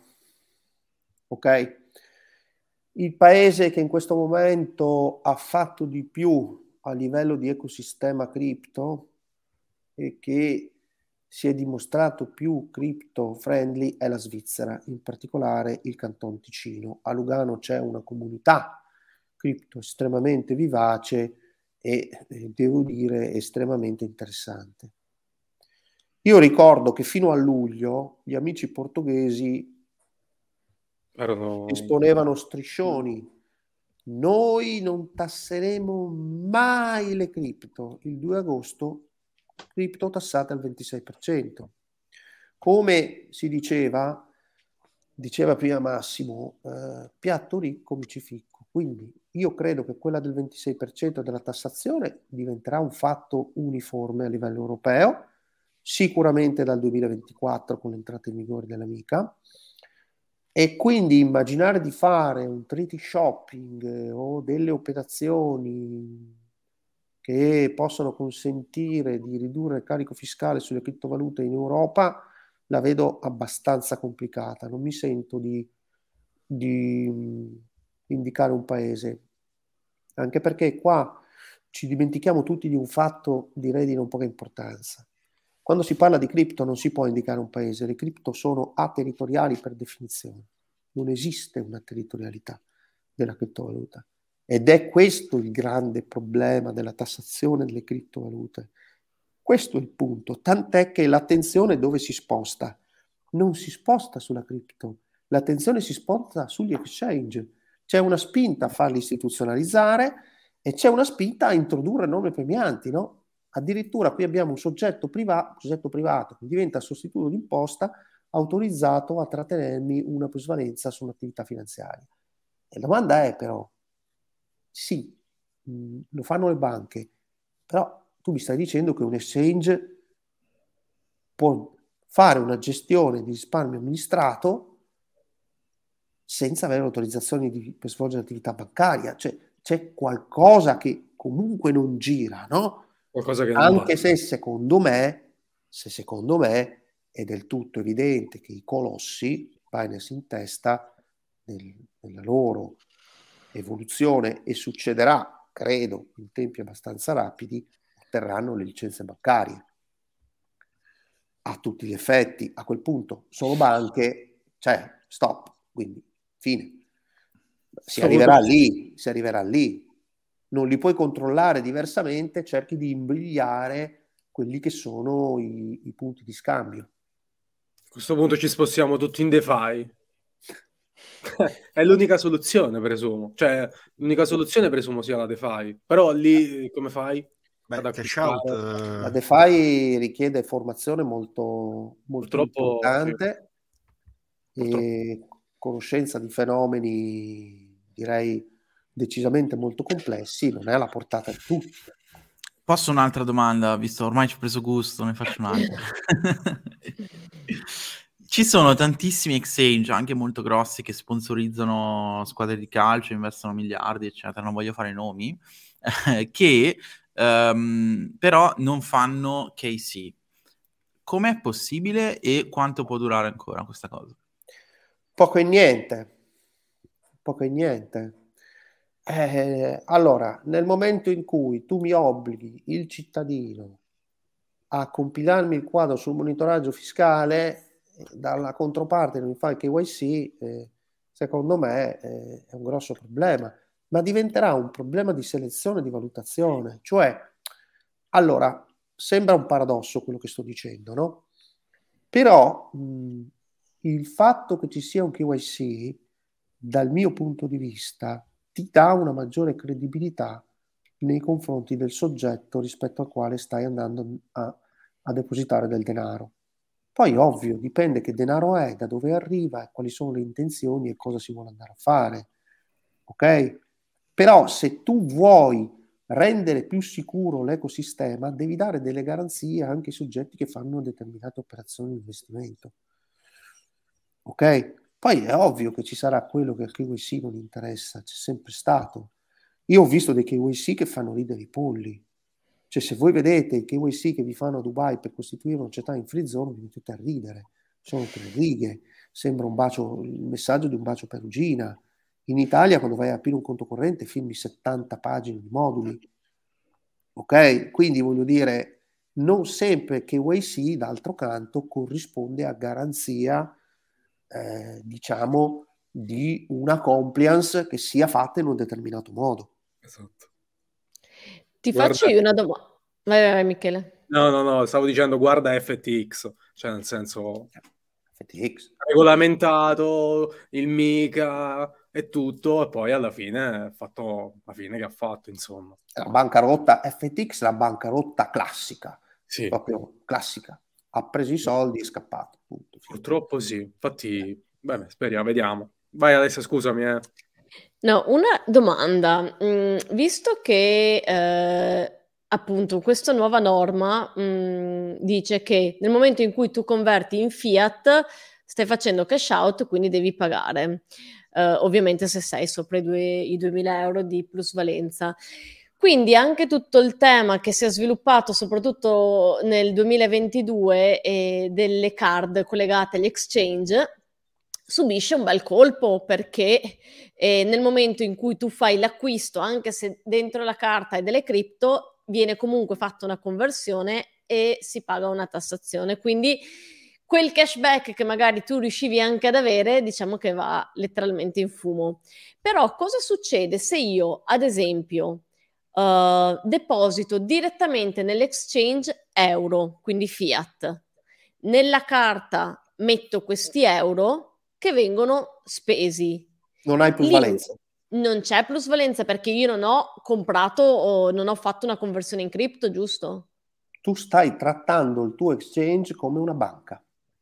ok? Il paese che in questo momento ha fatto di più a livello di ecosistema cripto e che si è dimostrato più crypto friendly è la Svizzera, in particolare il Canton Ticino. A Lugano c'è una comunità cripto estremamente vivace e eh, devo dire estremamente interessante. Io ricordo che fino a luglio gli amici portoghesi Erano... esponevano striscioni: noi non tasseremo mai le cripto. Il due agosto cripto tassate al ventisei per cento. Come si diceva, diceva prima Massimo, eh, piatto ricco mi ci ficco. Quindi io credo che quella del ventisei per cento della tassazione diventerà un fatto uniforme a livello europeo, sicuramente dal duemilaventiquattro con l'entrata in vigore dell'Amica. E quindi immaginare di fare un treaty shopping eh, o delle operazioni che possono consentire di ridurre il carico fiscale sulle criptovalute in Europa la vedo abbastanza complicata. Non mi sento di, di mh, indicare un paese, anche perché qua ci dimentichiamo tutti di un fatto, direi di non poca importanza. Quando si parla di cripto non si può indicare un paese, le cripto sono aterritoriali per definizione, non esiste una territorialità della criptovaluta ed è questo il grande problema della tassazione delle criptovalute. Questo è il punto, tant'è che l'attenzione dove si sposta? Non si sposta sulla cripto, l'attenzione si sposta sugli exchange. C'è una spinta a farli istituzionalizzare e c'è una spinta a introdurre norme premianti, no? Addirittura qui abbiamo un soggetto privato, un soggetto privato che diventa sostituto d'imposta autorizzato a trattenermi una plusvalenza su un'attività finanziaria. E la domanda è però, sì, mh, lo fanno le banche, però tu mi stai dicendo che un exchange può fare una gestione di risparmio amministrato senza avere l'autorizzazione di, per svolgere attività bancaria, cioè c'è qualcosa che comunque non gira, no? Qualcosa che non Anche va. se secondo me, se secondo me è del tutto evidente che i colossi, Binance in testa, nel, nella loro evoluzione, e succederà, credo, in tempi abbastanza rapidi, otterranno le licenze bancarie. A tutti gli effetti, a quel punto, sono banche, cioè, stop, quindi, fine. Si arriverà lì, si arriverà lì. Non li puoi controllare diversamente, cerchi di imbrigliare quelli che sono i, i punti di scambio. A questo punto ci spostiamo tutti in DeFi. È l'unica soluzione, presumo. Cioè, l'unica soluzione presumo sia la DeFi. Però lì come fai? Beh, cash out, La DeFi richiede formazione molto, molto Purtroppo, importante sì. e conoscenza di fenomeni, direi, decisamente molto complessi, non è alla portata di tutti. Posso un'altra domanda, visto ormai ci ho preso gusto, ne faccio un'altra. Ci sono tantissimi exchange, anche molto grossi, che sponsorizzano squadre di calcio, investono miliardi, eccetera, non voglio fare nomi, che um, però non fanno K C. Com'è possibile e quanto può durare ancora questa cosa? Poco e niente. Poco e niente. Eh, allora, nel momento in cui tu mi obblighi il cittadino a compilarmi il quadro sul monitoraggio fiscale, dalla controparte non mi fa il K Y C, eh, secondo me eh, è un grosso problema, ma diventerà un problema di selezione, di valutazione. Cioè, allora, sembra un paradosso quello che sto dicendo, no? Però mh, il fatto che ci sia un K Y C, dal mio punto di vista, ti dà una maggiore credibilità nei confronti del soggetto rispetto al quale stai andando a, a depositare del denaro. Poi, ovvio, dipende che denaro è, da dove arriva, quali sono le intenzioni e cosa si vuole andare a fare. Ok? Però se tu vuoi rendere più sicuro l'ecosistema, devi dare delle garanzie anche ai soggetti che fanno determinate operazioni di investimento. Ok? Poi è ovvio che ci sarà quello che al K Y C non interessa, c'è sempre stato. Io ho visto dei K Y C che fanno ridere i polli. Cioè, se voi vedete i K Y C che vi fanno a Dubai per costituire una società in free zone, vi mettete a ridere. Sono tre righe, sembra un bacio, il messaggio di un bacio perugina. In Italia, quando vai a aprire un conto corrente, firmi settanta pagine di moduli. Ok? Quindi voglio dire, non sempre K Y C, d'altro canto, corrisponde a garanzia, eh, diciamo, di una compliance che sia fatta in un determinato modo. Esatto. Ti Guarda- faccio io una domanda. Vai, vai, vai, Michele. No, no, no, stavo dicendo guarda F T X, cioè nel senso F T X. regolamentato, il MiCA e tutto, e poi alla fine ha fatto la fine che ha fatto, insomma. La bancarotta F T X, la bancarotta classica, Sì, proprio classica. Ha preso i soldi e è scappato. Punto. purtroppo sì. Infatti, bene, speriamo, vediamo. Vai Alessia, scusami, eh. No, una domanda. Mm, visto che eh, appunto questa nuova norma mm, dice che nel momento in cui tu converti in fiat stai facendo cash out, quindi devi pagare, eh, ovviamente se sei sopra i, due, i duemila euro di plusvalenza. Quindi anche tutto il tema che si è sviluppato soprattutto nel duemilaventidue eh, delle card collegate agli exchange subisce un bel colpo, perché eh, nel momento in cui tu fai l'acquisto, anche se dentro la carta hai delle cripto, viene comunque fatta una conversione e si paga una tassazione. Quindi quel cashback che magari tu riuscivi anche ad avere, diciamo che va letteralmente in fumo. Però cosa succede se io, ad esempio, uh, deposito direttamente nell'exchange euro, quindi fiat, nella carta metto questi euro che vengono spesi? Non hai plusvalenza. Lì non c'è plusvalenza perché io non ho comprato o non ho fatto una conversione in cripto, giusto? Tu stai trattando il tuo exchange come una banca.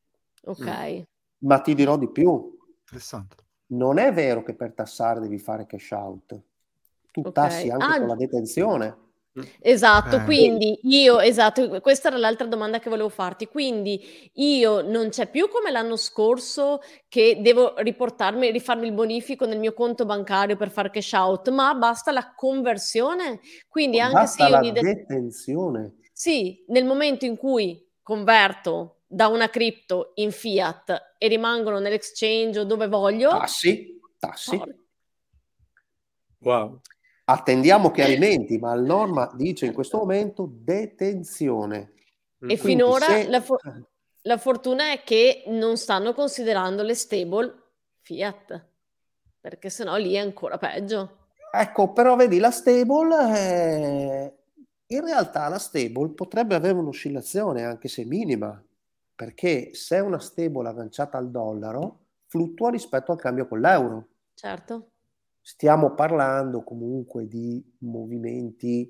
Ok. Mm. Ma ti dirò di più. Interessante. Non è vero che per tassare devi fare cash out. Tu Ok. tassi anche Ah, con la detenzione. esatto, Eh. quindi io, esatto, questa era l'altra domanda che volevo farti. Quindi io non c'è più come l'anno scorso che devo riportarmi, rifarmi il bonifico nel mio conto bancario per fare cash out, ma basta la conversione. Quindi anche Basta se io la mi de- detenzione. sì, nel momento in cui converto da una cripto in fiat e rimangono nell'exchange o dove voglio, Tassi, tassi. porca. Wow. Attendiamo chiarimenti, ma la norma dice in questo momento detenzione. E Quindi finora se- la, fo- la fortuna è che non stanno considerando le stable fiat, perché sennò lì è ancora peggio. Ecco, però vedi, la stable, eh, in realtà la stable potrebbe avere un'oscillazione, anche se minima, perché se è una stable agganciata al dollaro, fluttua rispetto al cambio con l'euro. Certo. Stiamo parlando comunque di movimenti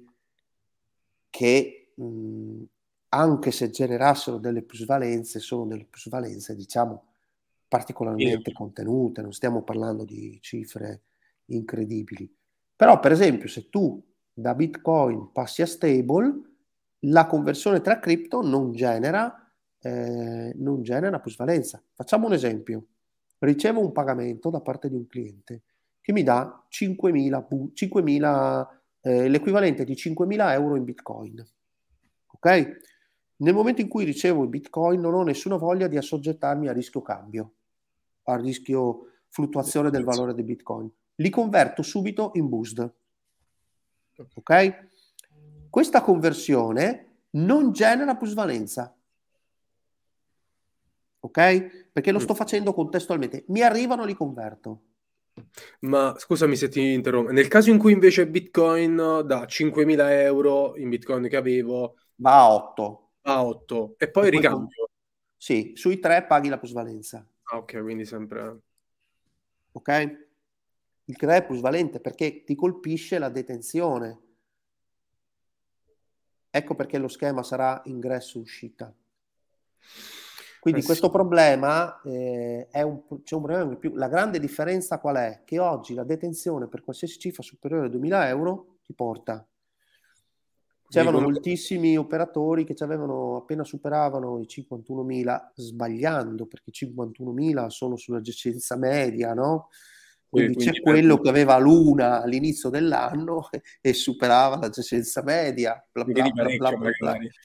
che, mh, anche se generassero delle plusvalenze, sono delle plusvalenze, diciamo, particolarmente contenute, non stiamo parlando di cifre incredibili. Però, per esempio, se tu da Bitcoin passi a stable, la conversione tra cripto non genera, eh, non genera plusvalenza. Facciamo un esempio. Ricevo un pagamento da parte di un cliente che mi dà cinquemila, cinquemila eh, l'equivalente di cinquemila euro in Bitcoin. Ok? Nel momento in cui ricevo il Bitcoin non ho nessuna voglia di assoggettarmi a rischio cambio, a rischio fluttuazione del valore del Bitcoin. Li converto subito in B U S D. Ok? Questa conversione non genera plusvalenza. Ok? Perché lo sto facendo contestualmente. Mi arrivano, li converto. Ma scusami se ti interrompo. Nel caso in cui invece Bitcoin da cinquemila euro in Bitcoin che avevo Va a otto. a otto e poi E poi ricambio. Sì, sui tre paghi la plusvalenza. Ah, ok, quindi sempre... Ok? Il che è plusvalente perché ti colpisce la detenzione. Ecco perché lo schema sarà ingresso-uscita. Quindi Eh sì. questo problema eh, è un, c'è un problema in più. La grande differenza qual è? Che oggi la detenzione per qualsiasi cifra superiore a duemila euro ti porta C'erano Dicono- moltissimi operatori che ci avevano appena superavano i cinquantunomila, sbagliando, perché i cinquantunomila sono sulla giacenza media, no? Quindi, quindi c'è per- quello che aveva l'una all'inizio dell'anno e superava la giacenza media, bla Mica bla di bla bla parecchio, bla bla. magari.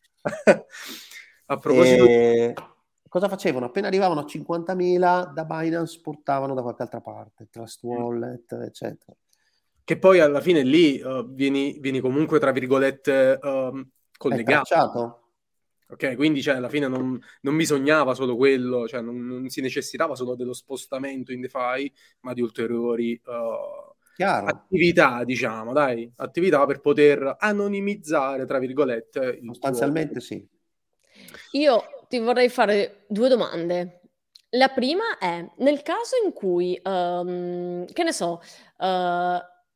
A proposito, E cosa facevano? Appena arrivavano a cinquantamila, da Binance portavano da qualche altra parte, Trust Wallet, eccetera. che poi alla fine lì eh, vieni, vieni comunque, tra virgolette, ehm, È collegato. tracciato? Ok, quindi cioè, alla fine non, non bisognava solo quello, cioè non, non si necessitava solo dello spostamento in DeFi, ma di ulteriori eh, Chiaro? attività, diciamo, dai, attività per poter anonimizzare, tra virgolette, il tuo... Sostanzialmente sì. Io ti vorrei fare due domande. La prima è, nel caso in cui, ehm, che ne so, eh,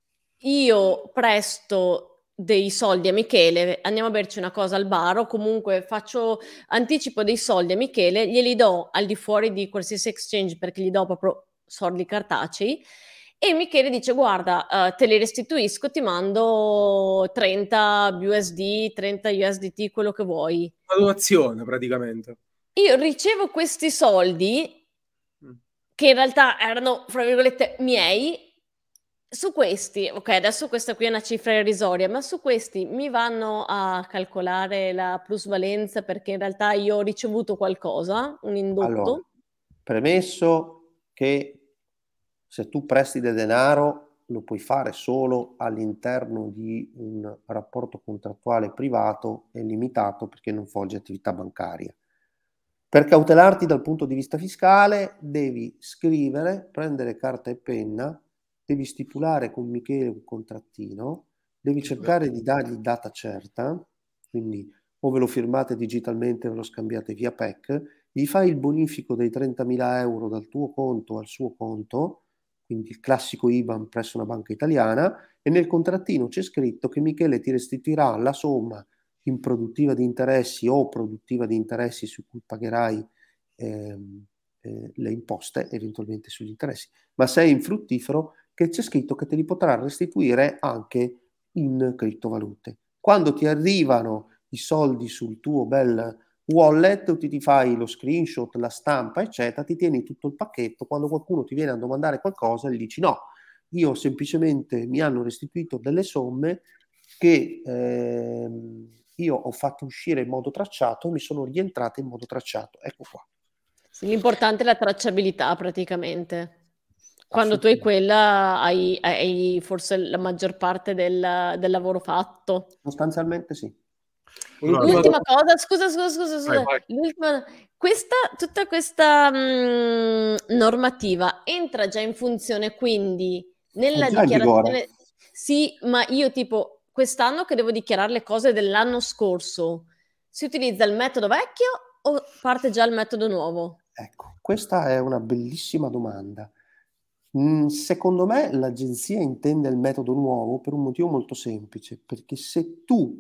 io presto dei soldi a Michele, andiamo a berci una cosa al bar o comunque faccio anticipo dei soldi a Michele, glieli do al di fuori di qualsiasi exchange perché gli do proprio soldi cartacei e Michele dice guarda, eh, te li restituisco, ti mando trenta U S D, trenta U S D T, quello che vuoi. Una donazione, praticamente. Io ricevo questi soldi Mm. che in realtà erano, fra virgolette, miei. Su questi, ok, adesso questa qui è una cifra irrisoria, ma su questi mi vanno a calcolare la plusvalenza perché in realtà io ho ricevuto qualcosa, un indotto. Allora, premesso che se tu presti del denaro lo puoi fare solo all'interno di un rapporto contrattuale privato e limitato perché non svolge attività bancaria. Per cautelarti dal punto di vista fiscale devi scrivere, prendere carta e penna, devi stipulare con Michele un contrattino, devi cercare di dargli data certa, quindi o ve lo firmate digitalmente o ve lo scambiate via P E C, gli fai il bonifico dei trentamila euro dal tuo conto al suo conto, quindi il classico I B A N presso una banca italiana, e nel contrattino c'è scritto che Michele ti restituirà la somma improduttiva di interessi o produttiva di interessi su cui pagherai ehm, eh, le imposte, eventualmente sugli interessi, ma sei infruttifero che c'è scritto che te li potrà restituire anche in criptovalute. Quando ti arrivano i soldi sul tuo bel wallet, tu ti fai lo screenshot, la stampa, eccetera, ti tieni tutto il pacchetto, quando qualcuno ti viene a domandare qualcosa gli dici no, io semplicemente mi hanno restituito delle somme che ehm, io ho fatto uscire in modo tracciato e mi sono rientrate in modo tracciato. Ecco qua. Sì, l'importante è la tracciabilità praticamente. Quando tu hai quella, hai, hai forse la maggior parte del, del lavoro fatto. Sostanzialmente sì. Allora, L'ultima cosa, scusa, scusa, scusa, scusa. Vai, vai. L'ultima, questa, tutta questa mh, normativa entra già in funzione, quindi nella È già in vigore. dichiarazione. Sì, ma io tipo quest'anno che devo dichiarare le cose dell'anno scorso, si utilizza il metodo vecchio o parte già il metodo nuovo? Ecco, questa è una bellissima domanda. Mm, secondo me l'agenzia intende il metodo nuovo per un motivo molto semplice, perché se tu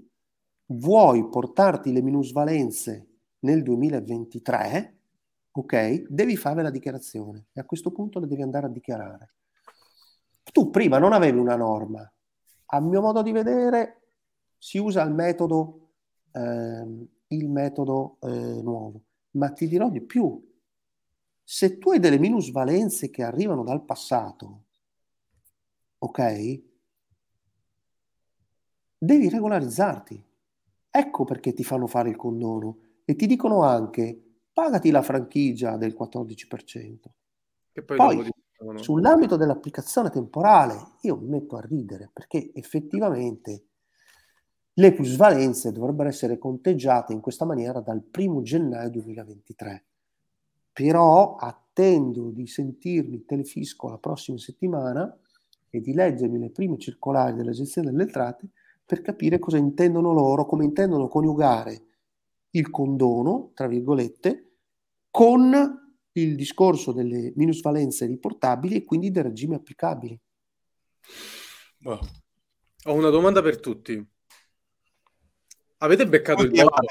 vuoi portarti le minusvalenze nel duemilaventitré, ok, devi fare la dichiarazione e a questo punto le devi andare a dichiarare. Tu prima non avevi una norma. A mio modo di vedere si usa il metodo, ehm, il metodo eh, nuovo, ma ti dirò di più. Se tu hai delle minusvalenze che arrivano dal passato, ok, devi regolarizzarti. Ecco perché ti fanno fare il condono e ti dicono anche pagati la franchigia del quattordici per cento. Che poi, Poi, dopo dicevano, sull'ambito dell'applicazione temporale, io mi metto a ridere perché effettivamente le plusvalenze dovrebbero essere conteggiate in questa maniera dal primo gennaio duemilaventitré. Però attendo di sentirmi Telefisco la prossima settimana e di leggermi le prime circolari dell'Agenzia delle Entrate per capire cosa intendono loro, come intendono coniugare il condono, tra virgolette, con il discorso delle minusvalenze riportabili e quindi dei regimi applicabili. boh. Ho una domanda per tutti. Avete beccato il bottom?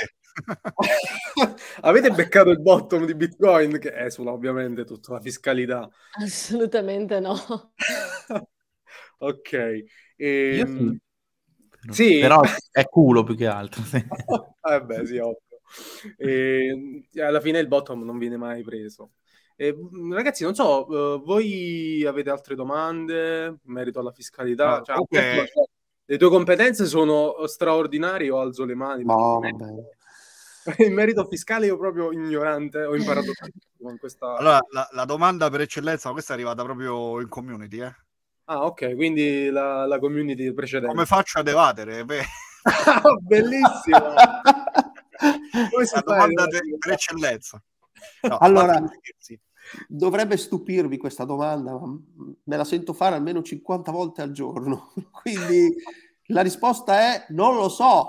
Avete beccato il bottom di Bitcoin che esula ovviamente tutta la fiscalità? Assolutamente no. Ok. Io Ehm, sì. Sì. Però è culo più che altro. Sì. Eh beh, sì, ovvio. E, alla fine il bottom non viene mai preso. E, ragazzi, non so, uh, voi avete altre domande in merito alla fiscalità? Uh, Cioè, okay. appunto, le tue competenze sono straordinarie, o alzo le mani? No, perché vabbè. in merito fiscale io proprio ignorante, ho imparato tantissimo in questa... Allora, la, la domanda per eccellenza, questa è arrivata proprio in community, eh? Ah, ok, quindi la, la community precedente. Come faccio ad evadere? Beh, bellissimo! Come si la fa domanda a de- per eccellenza. No, Allora, a parte gli scherzi. dovrebbe stupirvi questa domanda, ma me la sento fare almeno cinquanta volte al giorno. Quindi la risposta è non lo so.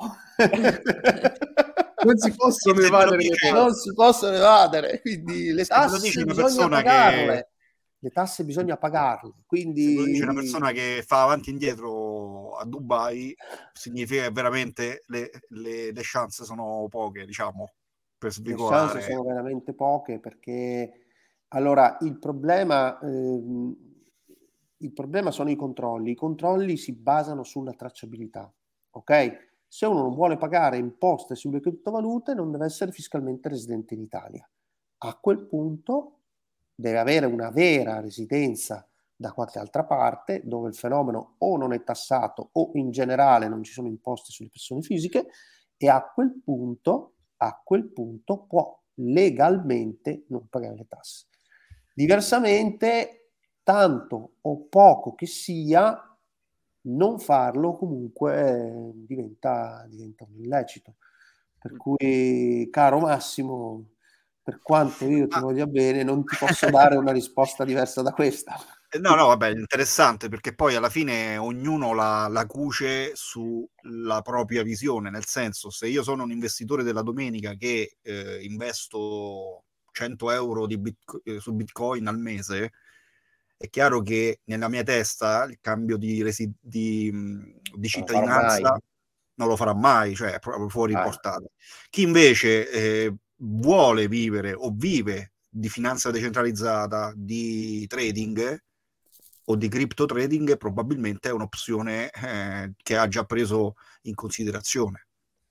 Non si possono Se me lo evadere le dice- tasse. Non si possono evadere, quindi le Se me lo tasse dice una bisogna persona pagarle. che- Le tasse bisogna pagarle, Se quindi lo dice una persona che fa avanti e indietro a Dubai, significa che veramente le, le, le chance sono poche, diciamo, per le chance svicolare. sono veramente poche, perché allora il problema ehm, il problema sono i controlli. I controlli si basano sulla tracciabilità, ok? Se uno non vuole pagare imposte sulle criptovalute, non deve essere fiscalmente residente in Italia. A quel punto deve avere una vera residenza da qualche altra parte, dove il fenomeno o non è tassato o in generale non ci sono imposte sulle persone fisiche, e a quel punto, a quel punto può legalmente non pagare le tasse. Diversamente, tanto o poco che sia, non farlo comunque diventa, diventa un illecito. Per cui, caro Massimo, per quanto io ti Ah. voglia bene, non ti posso dare una risposta diversa da questa. No, no, vabbè, interessante, perché poi alla fine ognuno la, la cuce sulla propria visione, nel senso, se io sono un investitore della domenica che eh, investo cento euro di bitco- eh, su Bitcoin al mese, è chiaro che nella mia testa il cambio di, resi- di, mh, di Non lo farò cittadinanza mai. non lo farà mai, cioè è proprio fuori Mai. portata. Chi invece eh, vuole vivere o vive di finanza decentralizzata, di trading o di crypto trading, probabilmente è un'opzione eh, che ha già preso in considerazione.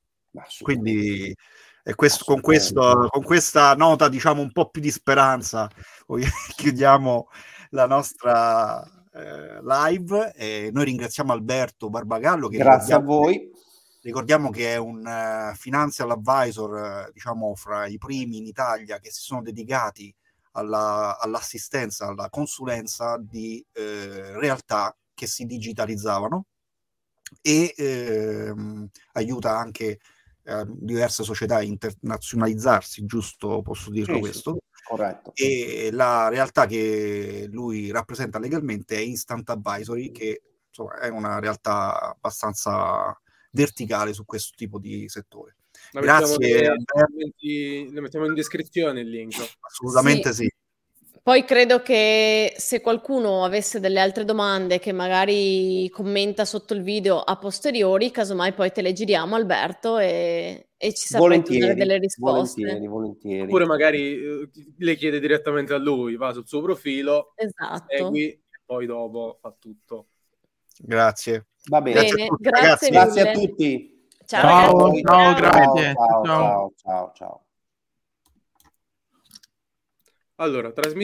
Quindi e questo, con, questo, con questa nota, diciamo, un po' più di speranza, chiudiamo la nostra eh, live, e noi ringraziamo Alberto Barbagallo, che grazie a voi. Ricordiamo che è un uh, financial advisor, uh, diciamo, fra i primi in Italia che si sono dedicati alla, all'assistenza, alla consulenza di eh, realtà che si digitalizzavano, e ehm, aiuta anche eh, diverse società a internazionalizzarsi, giusto? Posso dirlo, sì, questo? Sì, corretto. E la realtà che lui rappresenta legalmente è Instant Advisory, che insomma è una realtà abbastanza verticale su questo tipo di settore. La Grazie. Lo mettiamo in descrizione il link. Assolutamente sì. sì. Poi credo che se qualcuno avesse delle altre domande, che magari commenta sotto il video a posteriori, casomai poi te le giriamo, Alberto, e, e ci saprai tu dare delle risposte. Volentieri, volentieri. Oppure magari eh, le chiede direttamente a lui, va sul suo profilo, esatto, segui, e poi dopo fa tutto. Grazie. Va bene. Bene, grazie a tutti, grazie, grazie a tutti. Ciao, ciao, ragazzi. ciao, ciao, grazie. Ciao, ciao, ciao. ciao, ciao, ciao. Allora, trasmissione